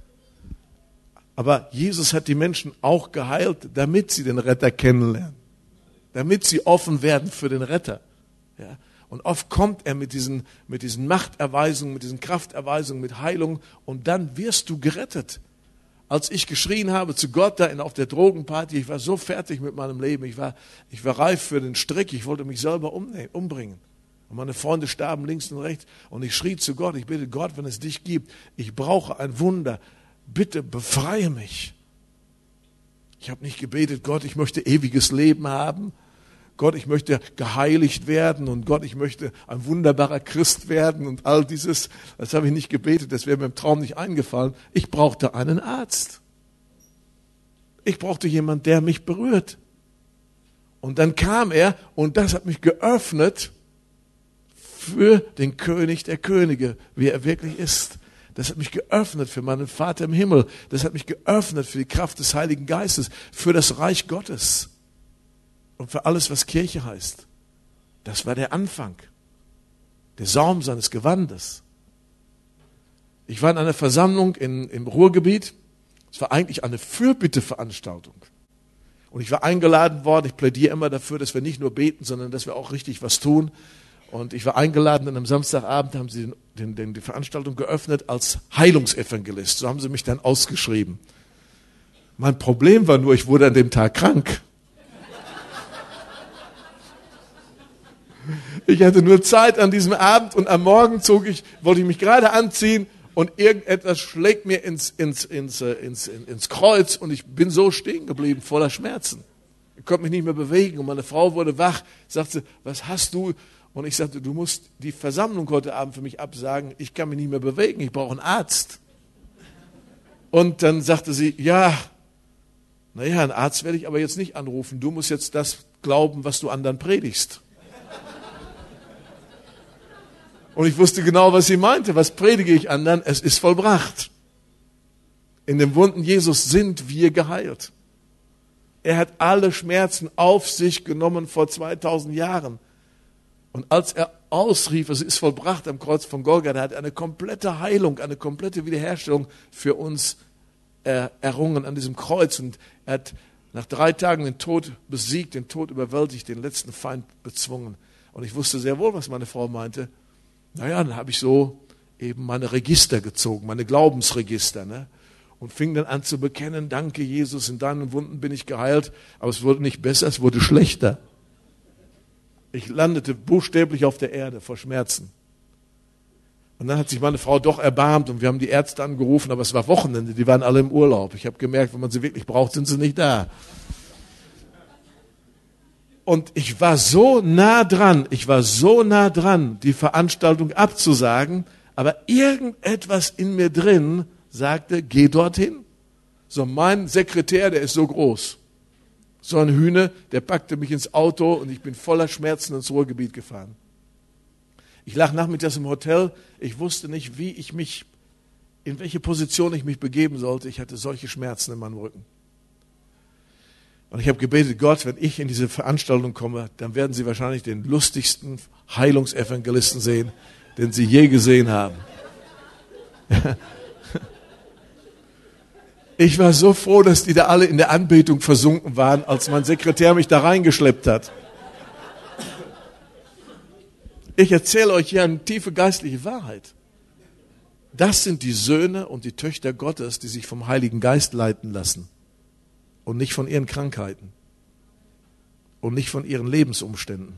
Aber Jesus hat die Menschen auch geheilt, damit sie den Retter kennenlernen. Damit sie offen werden für den Retter. Ja? Und oft kommt er mit diesen Machterweisungen, mit diesen Krafterweisungen, mit Heilung und dann wirst du gerettet. Als ich geschrien habe zu Gott da auf der Drogenparty, ich war so fertig mit meinem Leben, ich war reif für den Strick, ich wollte mich selber umbringen. Und meine Freunde starben links und rechts und ich schrie zu Gott, ich bitte Gott, wenn es dich gibt, ich brauche ein Wunder, bitte befreie mich. Ich habe nicht gebetet, Gott, ich möchte ewiges Leben haben. Gott, ich möchte geheiligt werden und Gott, ich möchte ein wunderbarer Christ werden und all dieses, das habe ich nicht gebetet, das wäre mir im Traum nicht eingefallen. Ich brauchte einen Arzt. Ich brauchte jemanden, der mich berührt. Und dann kam er und das hat mich geöffnet für den König der Könige, wie er wirklich ist. Das hat mich geöffnet für meinen Vater im Himmel. Das hat mich geöffnet für die Kraft des Heiligen Geistes, für das Reich Gottes. Und für alles, was Kirche heißt. Das war der Anfang. Der Saum seines Gewandes. Ich war in einer Versammlung im Ruhrgebiet. Es war eigentlich eine Fürbitteveranstaltung. Und ich war eingeladen worden. Ich plädiere immer dafür, dass wir nicht nur beten, sondern dass wir auch richtig was tun. Und ich war eingeladen und am Samstagabend haben sie die Veranstaltung geöffnet als Heilungsevangelist. So haben sie mich dann ausgeschrieben. Mein Problem war nur, ich wurde an dem Tag krank. Ich hatte nur Zeit an diesem Abend und am Morgen wollte ich mich gerade anziehen und irgendetwas schlägt mir ins Kreuz und ich bin so stehen geblieben, voller Schmerzen. Ich konnte mich nicht mehr bewegen und meine Frau wurde wach, sagte, was hast du? Und ich sagte, du musst die Versammlung heute Abend für mich absagen, ich kann mich nicht mehr bewegen, ich brauche einen Arzt. Und dann sagte sie, einen Arzt werde ich aber jetzt nicht anrufen, du musst jetzt das glauben, was du anderen predigst. Und ich wusste genau, was sie meinte. Was predige ich anderen? Es ist vollbracht. In den Wunden Jesus sind wir geheilt. Er hat alle Schmerzen auf sich genommen vor 2000 Jahren. Und als er ausrief, es ist vollbracht am Kreuz von Golgatha, hat er eine komplette Heilung, eine komplette Wiederherstellung für uns errungen an diesem Kreuz. Und er hat nach 3 Tagen den Tod besiegt, den Tod überwältigt, den letzten Feind bezwungen. Und ich wusste sehr wohl, was meine Frau meinte. Dann habe ich so eben meine Register gezogen, meine Glaubensregister, ne? Und fing dann an zu bekennen, danke Jesus, in deinen Wunden bin ich geheilt. Aber es wurde nicht besser, es wurde schlechter. Ich landete buchstäblich auf der Erde vor Schmerzen. Und dann hat sich meine Frau doch erbarmt und wir haben die Ärzte angerufen, aber es war Wochenende, die waren alle im Urlaub. Ich habe gemerkt, wenn man sie wirklich braucht, sind sie nicht da. Und ich war so nah dran, die Veranstaltung abzusagen, aber irgendetwas in mir drin sagte, geh dorthin. So, mein Sekretär, der ist so groß. So ein Hühner, der packte mich ins Auto und ich bin voller Schmerzen ins Ruhrgebiet gefahren. Ich lag nachmittags im Hotel, ich wusste nicht, in welche Position ich mich begeben sollte. Ich hatte solche Schmerzen in meinem Rücken. Und ich habe gebetet, Gott, wenn ich in diese Veranstaltung komme, dann werden Sie wahrscheinlich den lustigsten Heilungsevangelisten sehen, den Sie je gesehen haben. Ich war so froh, dass die da alle in der Anbetung versunken waren, als mein Sekretär mich da reingeschleppt hat. Ich erzähle euch hier eine tiefe geistliche Wahrheit. Das sind die Söhne und die Töchter Gottes, die sich vom Heiligen Geist leiten lassen. Und nicht von ihren Krankheiten. Und nicht von ihren Lebensumständen.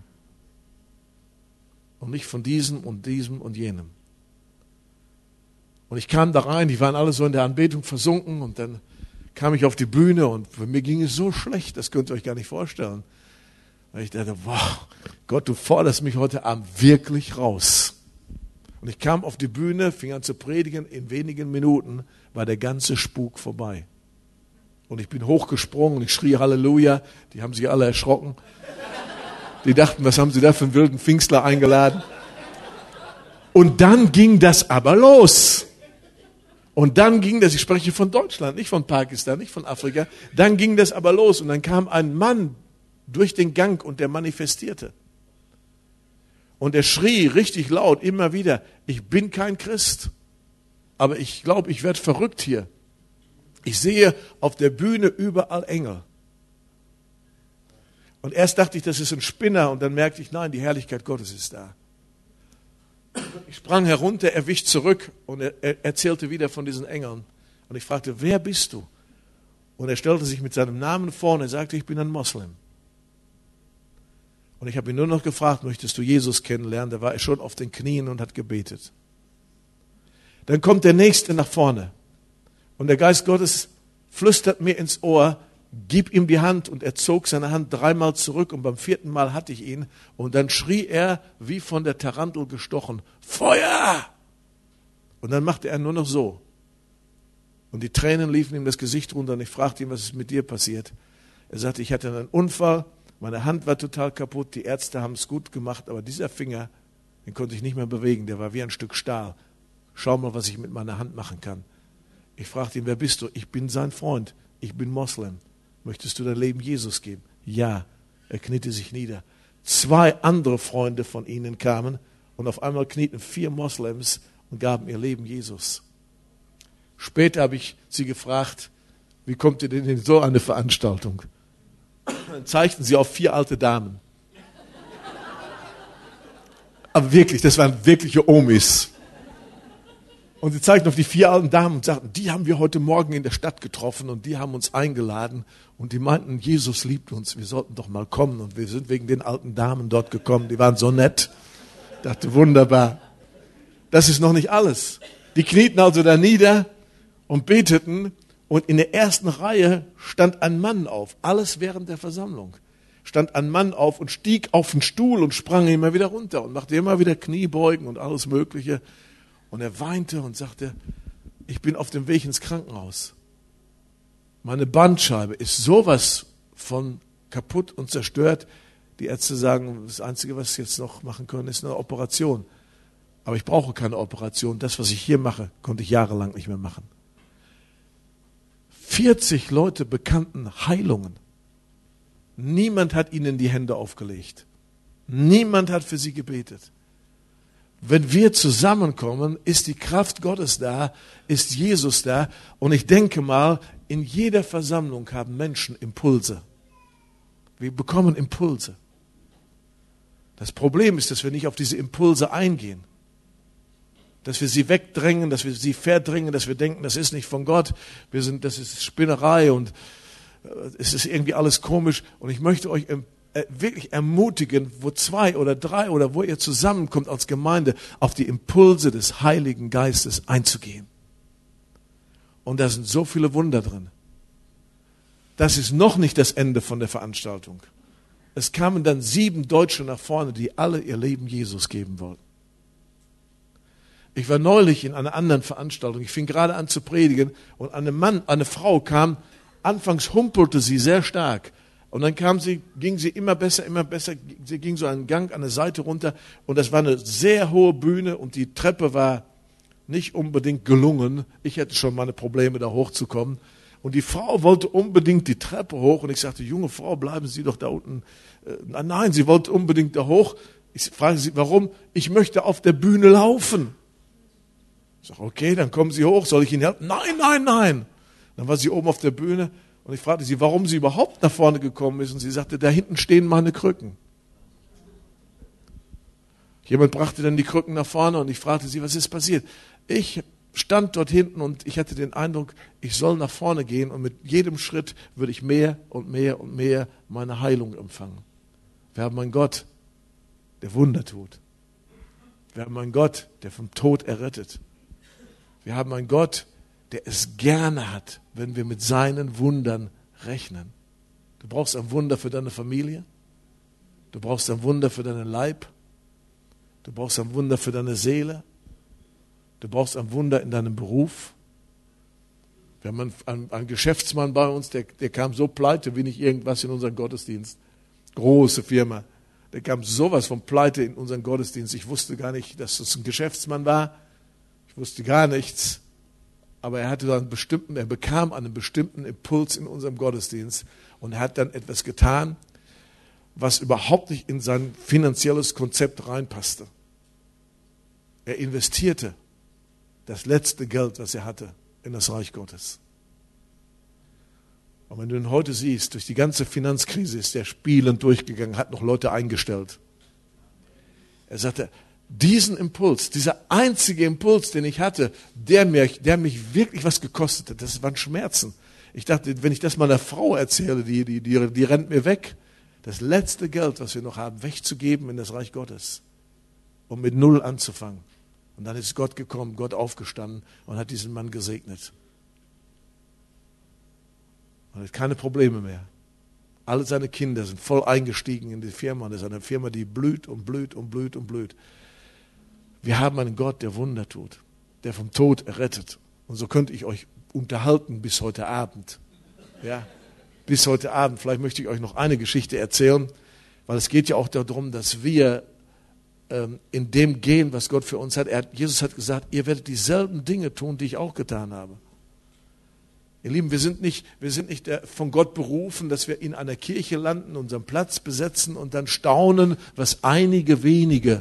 Und nicht von diesem und jenem. Und ich kam da rein, die waren alle so in der Anbetung versunken und dann kam ich auf die Bühne und mir ging es so schlecht, das könnt ihr euch gar nicht vorstellen. Und ich dachte, wow, Gott, du forderst mich heute Abend wirklich raus. Und ich kam auf die Bühne, fing an zu predigen, in wenigen Minuten war der ganze Spuk vorbei. Und ich bin hochgesprungen und ich schrie Halleluja, die haben sich alle erschrocken. Die dachten, was haben sie da für einen wilden Pfingstler eingeladen? Und dann ging das aber los. Und dann ging das, ich spreche von Deutschland, nicht von Pakistan, nicht von Afrika, dann ging das aber los und dann kam ein Mann durch den Gang und der manifestierte. Und er schrie richtig laut immer wieder, ich bin kein Christ, aber ich glaube, ich werde verrückt hier. Ich sehe auf der Bühne überall Engel. Und erst dachte ich, das ist ein Spinner und dann merkte ich, nein, die Herrlichkeit Gottes ist da. Ich sprang herunter, er wich zurück und er erzählte wieder von diesen Engeln. Und ich fragte, wer bist du? Und er stellte sich mit seinem Namen vor und er sagte, ich bin ein Moslem. Und ich habe ihn nur noch gefragt, möchtest du Jesus kennenlernen? Da war er schon auf den Knien und hat gebetet. Dann kommt der Nächste nach vorne. Und der Geist Gottes flüstert mir ins Ohr, gib ihm die Hand. Und er zog seine Hand 3-mal zurück und beim 4. Mal hatte ich ihn. Und dann schrie er, wie von der Tarantel gestochen, Feuer! Und dann machte er nur noch so. Und die Tränen liefen ihm das Gesicht runter und ich fragte ihn, was ist mit dir passiert? Er sagte, ich hatte einen Unfall, meine Hand war total kaputt, die Ärzte haben es gut gemacht, aber dieser Finger, den konnte ich nicht mehr bewegen, der war wie ein Stück Stahl. Schau mal, was ich mit meiner Hand machen kann. Ich fragte ihn, wer bist du? Ich bin sein Freund, ich bin Moslem. Möchtest du dein Leben Jesus geben? Ja, er kniete sich nieder. 2 andere Freunde von ihnen kamen und auf einmal knieten 4 Moslems und gaben ihr Leben Jesus. Später habe ich sie gefragt, wie kommt ihr denn in so eine Veranstaltung? Dann zeigten sie auf 4 alte Damen. Aber wirklich, das waren wirkliche Omis. Und sie zeigten auf die 4 alten Damen und sagten, die haben wir heute Morgen in der Stadt getroffen und die haben uns eingeladen und die meinten, Jesus liebt uns, wir sollten doch mal kommen und wir sind wegen den alten Damen dort gekommen, die waren so nett. Ich dachte, wunderbar. Das ist noch nicht alles. Die knieten also da nieder und beteten und in der ersten Reihe stand ein Mann auf, alles während der Versammlung. Stand ein Mann auf und stieg auf den Stuhl und sprang immer wieder runter und machte immer wieder Kniebeugen und alles Mögliche. Und er weinte und sagte, ich bin auf dem Weg ins Krankenhaus. Meine Bandscheibe ist sowas von kaputt und zerstört. Die Ärzte sagen, das Einzige, was sie jetzt noch machen können, ist eine Operation. Aber ich brauche keine Operation. Das, was ich hier mache, konnte ich jahrelang nicht mehr machen. 40 Leute bekannten Heilungen. Niemand hat ihnen die Hände aufgelegt. Niemand hat für sie gebetet. Wenn wir zusammenkommen, ist die Kraft Gottes da, ist Jesus da. Und ich denke mal, in jeder Versammlung haben Menschen Impulse. Wir bekommen Impulse. Das Problem ist, dass wir nicht auf diese Impulse eingehen. Dass wir sie wegdrängen, dass wir sie verdrängen, dass wir denken, das ist nicht von Gott. Das ist Spinnerei und es ist irgendwie alles komisch. Und ich möchte euch wirklich ermutigen, wo 2 oder 3 oder wo ihr zusammenkommt als Gemeinde, auf die Impulse des Heiligen Geistes einzugehen. Und da sind so viele Wunder drin. Das ist noch nicht das Ende von der Veranstaltung. Es kamen dann 7 Deutsche nach vorne, die alle ihr Leben Jesus geben wollten. Ich war neulich in einer anderen Veranstaltung. Ich fing gerade an zu predigen und eine Frau kam. Anfangs humpelte sie sehr stark. Und dann ging sie immer besser. Sie ging so einen Gang an der Seite runter. Und das war eine sehr hohe Bühne und die Treppe war nicht unbedingt gelungen. Ich hätte schon meine Probleme, da hochzukommen. Und die Frau wollte unbedingt die Treppe hoch. Und ich sagte, junge Frau, bleiben Sie doch da unten. Nein, sie wollte unbedingt da hoch. Ich frage sie, warum? Ich möchte auf der Bühne laufen. Ich sage, okay, dann kommen Sie hoch, soll ich Ihnen helfen? Nein. Dann war sie oben auf der Bühne und ich fragte sie, warum sie überhaupt nach vorne gekommen ist. Und sie sagte, da hinten stehen meine Krücken. Jemand brachte dann die Krücken nach vorne und ich fragte sie, was ist passiert? Ich stand dort hinten und ich hatte den Eindruck, ich soll nach vorne gehen und mit jedem Schritt würde ich mehr und mehr und mehr meine Heilung empfangen. Wir haben einen Gott, der Wunder tut. Wir haben einen Gott, der vom Tod errettet. Wir haben einen Gott, der es gerne hat, wenn wir mit seinen Wundern rechnen. Du brauchst ein Wunder für deine Familie. Du brauchst ein Wunder für deinen Leib. Du brauchst ein Wunder für deine Seele. Du brauchst ein Wunder in deinem Beruf. Wir haben einen Geschäftsmann bei uns, der kam so pleite wie nicht irgendwas in unseren Gottesdienst. Große Firma. Der kam sowas von pleite in unseren Gottesdienst. Ich wusste gar nicht, dass es ein Geschäftsmann war. Ich wusste gar nichts, aber er bekam einen bestimmten Impuls in unserem Gottesdienst und er hat dann etwas getan, was überhaupt nicht in sein finanzielles Konzept reinpasste. Er investierte das letzte Geld, was er hatte, in das Reich Gottes. Und wenn du ihn heute siehst, durch die ganze Finanzkrise ist er spielend durchgegangen, hat noch Leute eingestellt. Er sagte, diesen Impuls, dieser einzige Impuls, den ich hatte, der mich wirklich was gekostet hat, das waren Schmerzen. Ich dachte, wenn ich das meiner Frau erzähle, die rennt mir weg. Das letzte Geld, was wir noch haben, wegzugeben in das Reich Gottes, um mit Null anzufangen. Und dann ist Gott gekommen, Gott aufgestanden und hat diesen Mann gesegnet. Und hat keine Probleme mehr. Alle seine Kinder sind voll eingestiegen in die Firma. Und das ist eine Firma, die blüht und blüht und blüht und blüht. Wir haben einen Gott, der Wunder tut, der vom Tod errettet. Und so könnte ich euch unterhalten bis heute Abend. Ja, bis heute Abend. Vielleicht möchte ich euch noch eine Geschichte erzählen, weil es geht ja auch darum, dass wir in dem gehen, was Gott für uns hat. Jesus hat gesagt, ihr werdet dieselben Dinge tun, die ich auch getan habe. Ihr Lieben, wir sind nicht von Gott berufen, dass wir in einer Kirche landen, unseren Platz besetzen und dann staunen, was einige wenige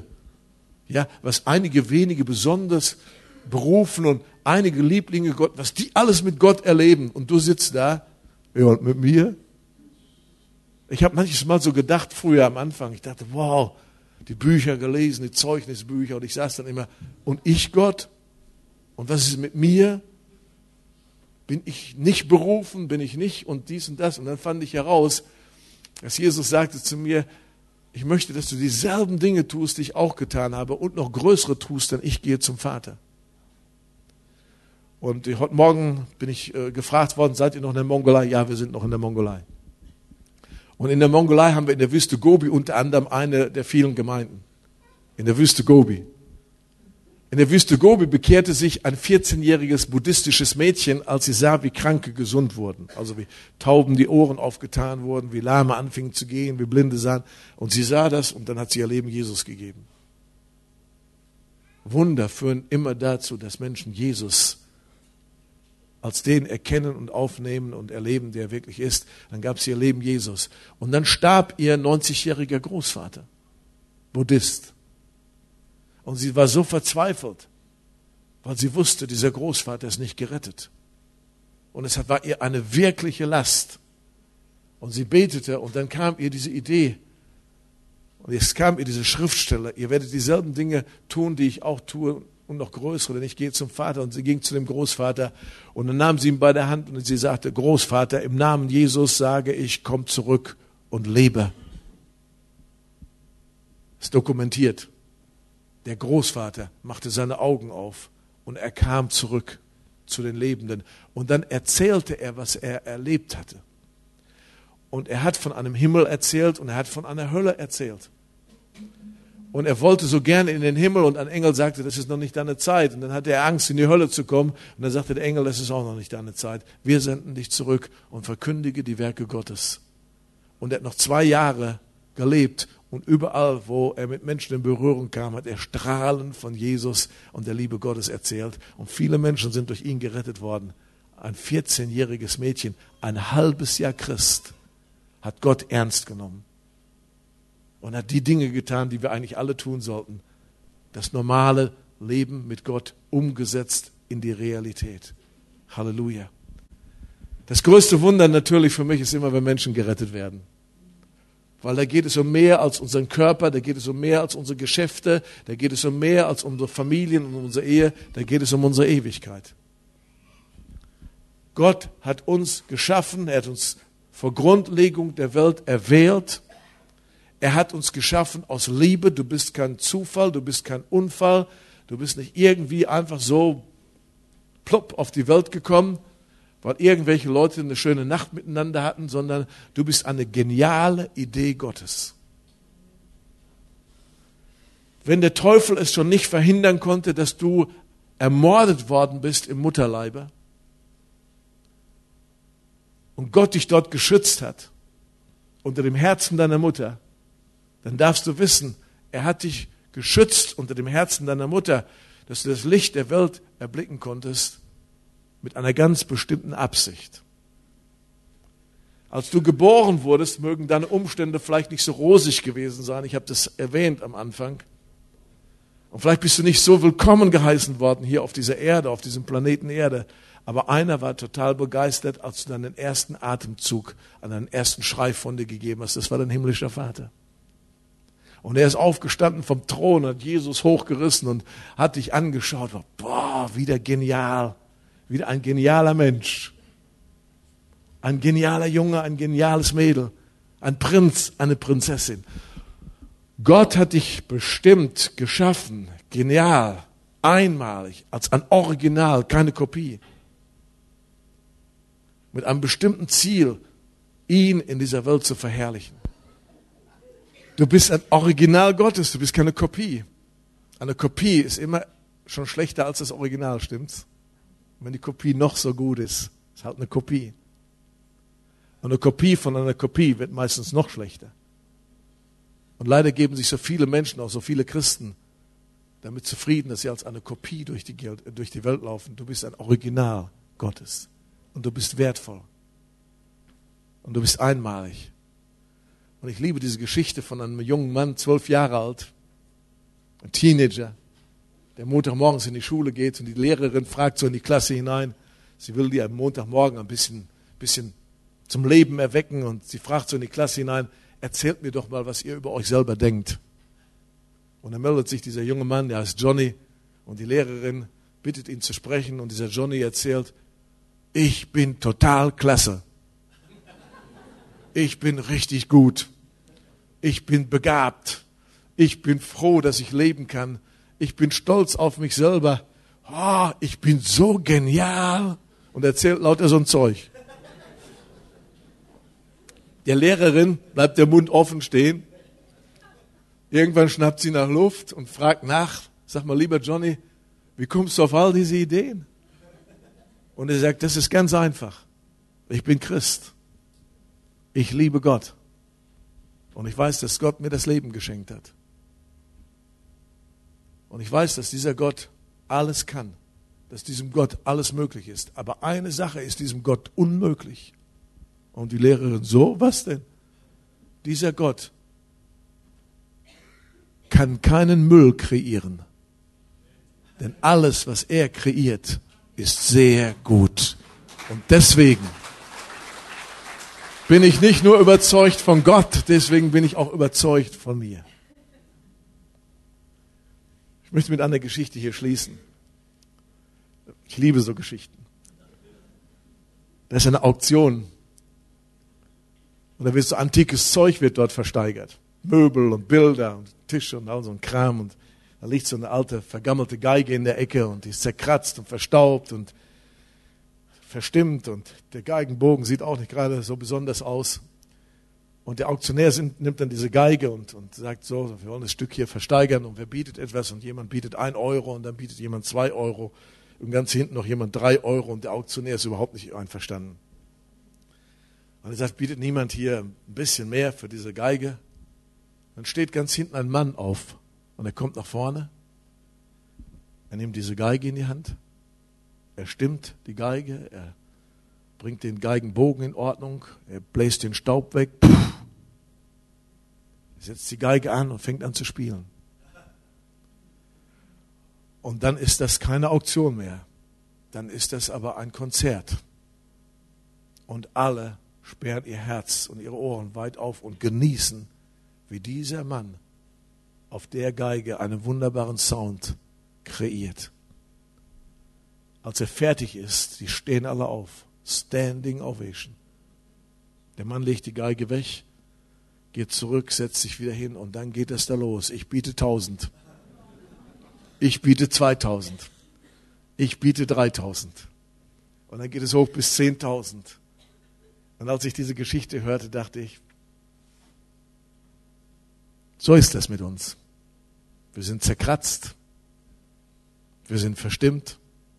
besonders berufen und einige Lieblinge Gott, was die alles mit Gott erleben. Und du sitzt da, ja, und mit mir? Ich habe manches Mal so gedacht, früher am Anfang, ich dachte, wow, die Bücher gelesen, die Zeugnisbücher, und ich saß dann immer, und ich Gott? Und was ist mit mir? Bin ich nicht berufen, bin ich nicht und dies und das. Und dann fand ich heraus, dass Jesus sagte zu mir, ich möchte, dass du dieselben Dinge tust, die ich auch getan habe und noch größere tust, denn ich gehe zum Vater. Und heute Morgen bin ich gefragt worden, seid ihr noch in der Mongolei? Ja, wir sind noch in der Mongolei. Und in der Mongolei haben wir in der Wüste Gobi unter anderem eine der vielen Gemeinden. In der Wüste Gobi. In der Wüste Gobi bekehrte sich ein 14-jähriges buddhistisches Mädchen, als sie sah, wie Kranke gesund wurden. Also wie Tauben die Ohren aufgetan wurden, wie Lahme anfingen zu gehen, wie Blinde sahen. Und sie sah das und dann hat sie ihr Leben Jesus gegeben. Wunder führen immer dazu, dass Menschen Jesus als den erkennen und aufnehmen und erleben, der wirklich ist. Dann gab es ihr Leben Jesus. Und dann starb ihr 90-jähriger Großvater, Buddhist. Und sie war so verzweifelt, weil sie wusste, dieser Großvater ist nicht gerettet. Und es war ihr eine wirkliche Last. Und sie betete und dann kam ihr diese Idee. Und jetzt kam ihr diese Schriftstelle, ihr werdet dieselben Dinge tun, die ich auch tue und noch größere, denn ich gehe zum Vater. Und sie ging zu dem Großvater und dann nahm sie ihn bei der Hand und sie sagte, Großvater, im Namen Jesus sage ich, komm zurück und lebe. Das ist dokumentiert. Der Großvater machte seine Augen auf und er kam zurück zu den Lebenden. Und dann erzählte er, was er erlebt hatte. Und er hat von einem Himmel erzählt und er hat von einer Hölle erzählt. Und er wollte so gerne in den Himmel und ein Engel sagte, das ist noch nicht deine Zeit. Und dann hatte er Angst, in die Hölle zu kommen. Und dann sagte der Engel, das ist auch noch nicht deine Zeit. Wir senden dich zurück und verkündige die Werke Gottes. Und er hat noch 2 Jahre gelebt. Und überall, wo er mit Menschen in Berührung kam, hat er strahlend von Jesus und der Liebe Gottes erzählt. Und viele Menschen sind durch ihn gerettet worden. Ein 14-jähriges Mädchen, ein halbes Jahr Christ, hat Gott ernst genommen. Und hat die Dinge getan, die wir eigentlich alle tun sollten. Das normale Leben mit Gott umgesetzt in die Realität. Halleluja. Das größte Wunder natürlich für mich ist immer, wenn Menschen gerettet werden. Weil da geht es um mehr als unseren Körper, da geht es um mehr als unsere Geschäfte, da geht es um mehr als unsere Familien und unsere Ehe, da geht es um unsere Ewigkeit. Gott hat uns geschaffen, er hat uns vor Grundlegung der Welt erwählt. Er hat uns geschaffen aus Liebe. Du bist kein Zufall, du bist kein Unfall. Du bist nicht irgendwie einfach so plopp auf die Welt gekommen, weil irgendwelche Leute eine schöne Nacht miteinander hatten, sondern du bist eine geniale Idee Gottes. Wenn der Teufel es schon nicht verhindern konnte, dass du ermordet worden bist im Mutterleibe und Gott dich dort geschützt hat, unter dem Herzen deiner Mutter, dann darfst du wissen, er hat dich geschützt unter dem Herzen deiner Mutter, dass du das Licht der Welt erblicken konntest mit einer ganz bestimmten Absicht. Als du geboren wurdest, mögen deine Umstände vielleicht nicht so rosig gewesen sein. Ich habe das erwähnt am Anfang. Und vielleicht bist du nicht so willkommen geheißen worden hier auf dieser Erde, auf diesem Planeten Erde. Aber einer war total begeistert, als du deinen ersten Atemzug, an deinen ersten Schrei von dir gegeben hast. Das war dein himmlischer Vater. Und er ist aufgestanden vom Thron, hat Jesus hochgerissen und hat dich angeschaut. Boah, wieder genial. Wieder ein genialer Mensch. Ein genialer Junge, ein geniales Mädel. Ein Prinz, eine Prinzessin. Gott hat dich bestimmt geschaffen, genial, einmalig, als ein Original, keine Kopie. Mit einem bestimmten Ziel, ihn in dieser Welt zu verherrlichen. Du bist ein Original Gottes, du bist keine Kopie. Eine Kopie ist immer schon schlechter als das Original, stimmt's? Wenn die Kopie noch so gut ist, ist halt eine Kopie. Und eine Kopie von einer Kopie wird meistens noch schlechter. Und leider geben sich so viele Menschen, auch so viele Christen, damit zufrieden, dass sie als eine Kopie durch die Welt laufen. Du bist ein Original Gottes. Und du bist wertvoll. Und du bist einmalig. Und ich liebe diese Geschichte von einem jungen Mann, 12 Jahre alt, ein Teenager, der Montagmorgens in die Schule geht und die Lehrerin fragt so in die Klasse hinein, sie will die am Montagmorgen ein bisschen zum Leben erwecken und sie fragt so in die Klasse hinein, erzählt mir doch mal, was ihr über euch selber denkt. Und dann meldet sich dieser junge Mann, der heißt Johnny, und die Lehrerin bittet ihn zu sprechen und dieser Johnny erzählt, ich bin total klasse. Ich bin richtig gut. Ich bin begabt. Ich bin froh, dass ich leben kann. Ich bin stolz auf mich selber. Oh, ich bin so genial. Und erzählt lauter so ein Zeug. Der Lehrerin bleibt der Mund offen stehen. Irgendwann schnappt sie nach Luft und fragt nach. Sag mal, lieber Johnny, wie kommst du auf all diese Ideen? Und er sagt, das ist ganz einfach. Ich bin Christ. Ich liebe Gott. Und ich weiß, dass Gott mir das Leben geschenkt hat. Und ich weiß, dass dieser Gott alles kann. Dass diesem Gott alles möglich ist. Aber eine Sache ist diesem Gott unmöglich. Und die Lehrerin, so, was denn? Dieser Gott kann keinen Müll kreieren. Denn alles, was er kreiert, ist sehr gut. Und deswegen bin ich nicht nur überzeugt von Gott, deswegen bin ich auch überzeugt von mir. Ich möchte mit einer Geschichte hier schließen. Ich liebe so Geschichten. Da ist eine Auktion. Und da wird so antikes Zeug wird dort versteigert. Möbel und Bilder und Tische und all so ein Kram. Und da liegt so eine alte, vergammelte Geige in der Ecke und die ist zerkratzt und verstaubt und verstimmt. Und der Geigenbogen sieht auch nicht gerade so besonders aus. Und der Auktionär nimmt dann diese Geige und sagt so, wir wollen das Stück hier versteigern und wer bietet etwas und jemand bietet 1 Euro und dann bietet jemand 2 Euro und ganz hinten noch jemand 3 Euro und der Auktionär ist überhaupt nicht einverstanden. Und er sagt, bietet niemand hier ein bisschen mehr für diese Geige? Dann steht ganz hinten ein Mann auf und er kommt nach vorne. Er nimmt diese Geige in die Hand. Er stimmt die Geige. Er bringt den Geigenbogen in Ordnung. Er bläst den Staub weg. Er setzt die Geige an und fängt an zu spielen. Und dann ist das keine Auktion mehr. Dann ist das aber ein Konzert. Und alle sperren ihr Herz und ihre Ohren weit auf und genießen, wie dieser Mann auf der Geige einen wunderbaren Sound kreiert. Als er fertig ist, die stehen alle auf. Standing Ovation. Der Mann legt die Geige weg, geht zurück, setzt sich wieder hin und dann geht es da los. Ich biete 1000. Ich biete 2000. Ich biete 3000. Und dann geht es hoch bis 10.000. Und als ich diese Geschichte hörte, dachte ich, so ist das mit uns. Wir sind zerkratzt. Wir sind verstimmt.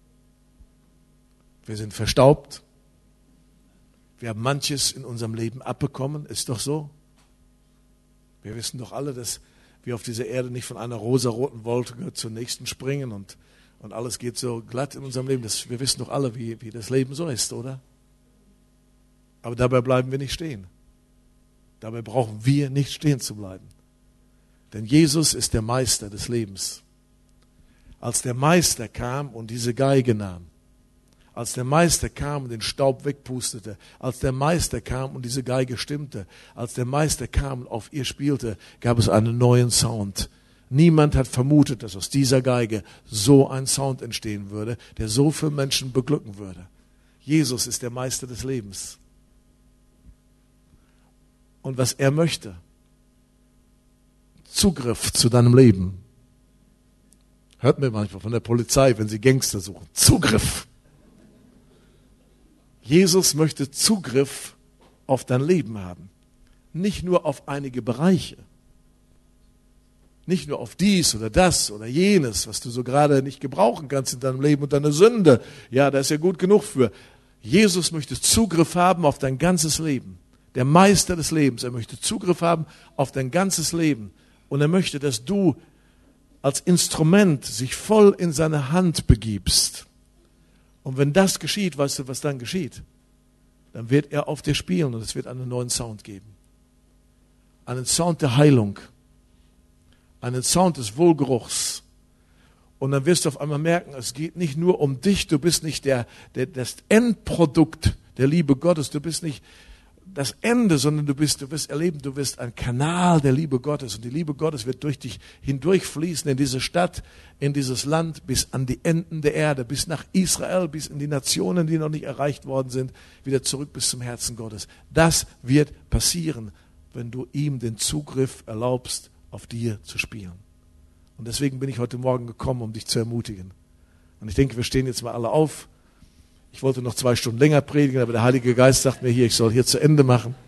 Wir sind verstaubt. Wir haben manches in unserem Leben abbekommen. Ist doch so. Wir wissen doch alle, dass wir auf dieser Erde nicht von einer rosaroten Wolke zur nächsten springen und alles geht so glatt in unserem Leben. Wir wissen doch alle, wie das Leben so ist, oder? Aber dabei bleiben wir nicht stehen. Dabei brauchen wir nicht stehen zu bleiben. Denn Jesus ist der Meister des Lebens. Als der Meister kam und diese Geige nahm, als der Meister kam und den Staub wegpustete, als der Meister kam und diese Geige stimmte, als der Meister kam und auf ihr spielte, gab es einen neuen Sound. Niemand hat vermutet, dass aus dieser Geige so ein Sound entstehen würde, der so viele Menschen beglücken würde. Jesus ist der Meister des Lebens. Und was er möchte, Zugriff zu deinem Leben. Hört mir manchmal von der Polizei, wenn sie Gangster suchen. Zugriff. Jesus möchte Zugriff auf dein Leben haben. Nicht nur auf einige Bereiche. Nicht nur auf dies oder das oder jenes, was du so gerade nicht gebrauchen kannst in deinem Leben und deine Sünde. Ja, da ist ja gut genug für. Jesus möchte Zugriff haben auf dein ganzes Leben. Der Meister des Lebens. Er möchte Zugriff haben auf dein ganzes Leben. Und er möchte, dass du als Instrument sich voll in seine Hand begibst. Und wenn das geschieht, weißt du, was dann geschieht? Dann wird er auf dir spielen und es wird einen neuen Sound geben. Einen Sound der Heilung. Einen Sound des Wohlgeruchs. Und dann wirst du auf einmal merken, es geht nicht nur um dich, du bist nicht das Endprodukt der Liebe Gottes, du bist nicht das Ende, sondern du wirst erleben, du wirst ein Kanal der Liebe Gottes und die Liebe Gottes wird durch dich hindurchfließen in diese Stadt, in dieses Land, bis an die Enden der Erde, bis nach Israel, bis in die Nationen, die noch nicht erreicht worden sind, wieder zurück bis zum Herzen Gottes. Das wird passieren, wenn du ihm den Zugriff erlaubst, auf dir zu spielen. Und deswegen bin ich heute Morgen gekommen, um dich zu ermutigen. Und ich denke, wir stehen jetzt mal alle auf. Ich wollte noch 2 Stunden länger predigen, aber der Heilige Geist sagt mir hier, ich soll hier zu Ende machen.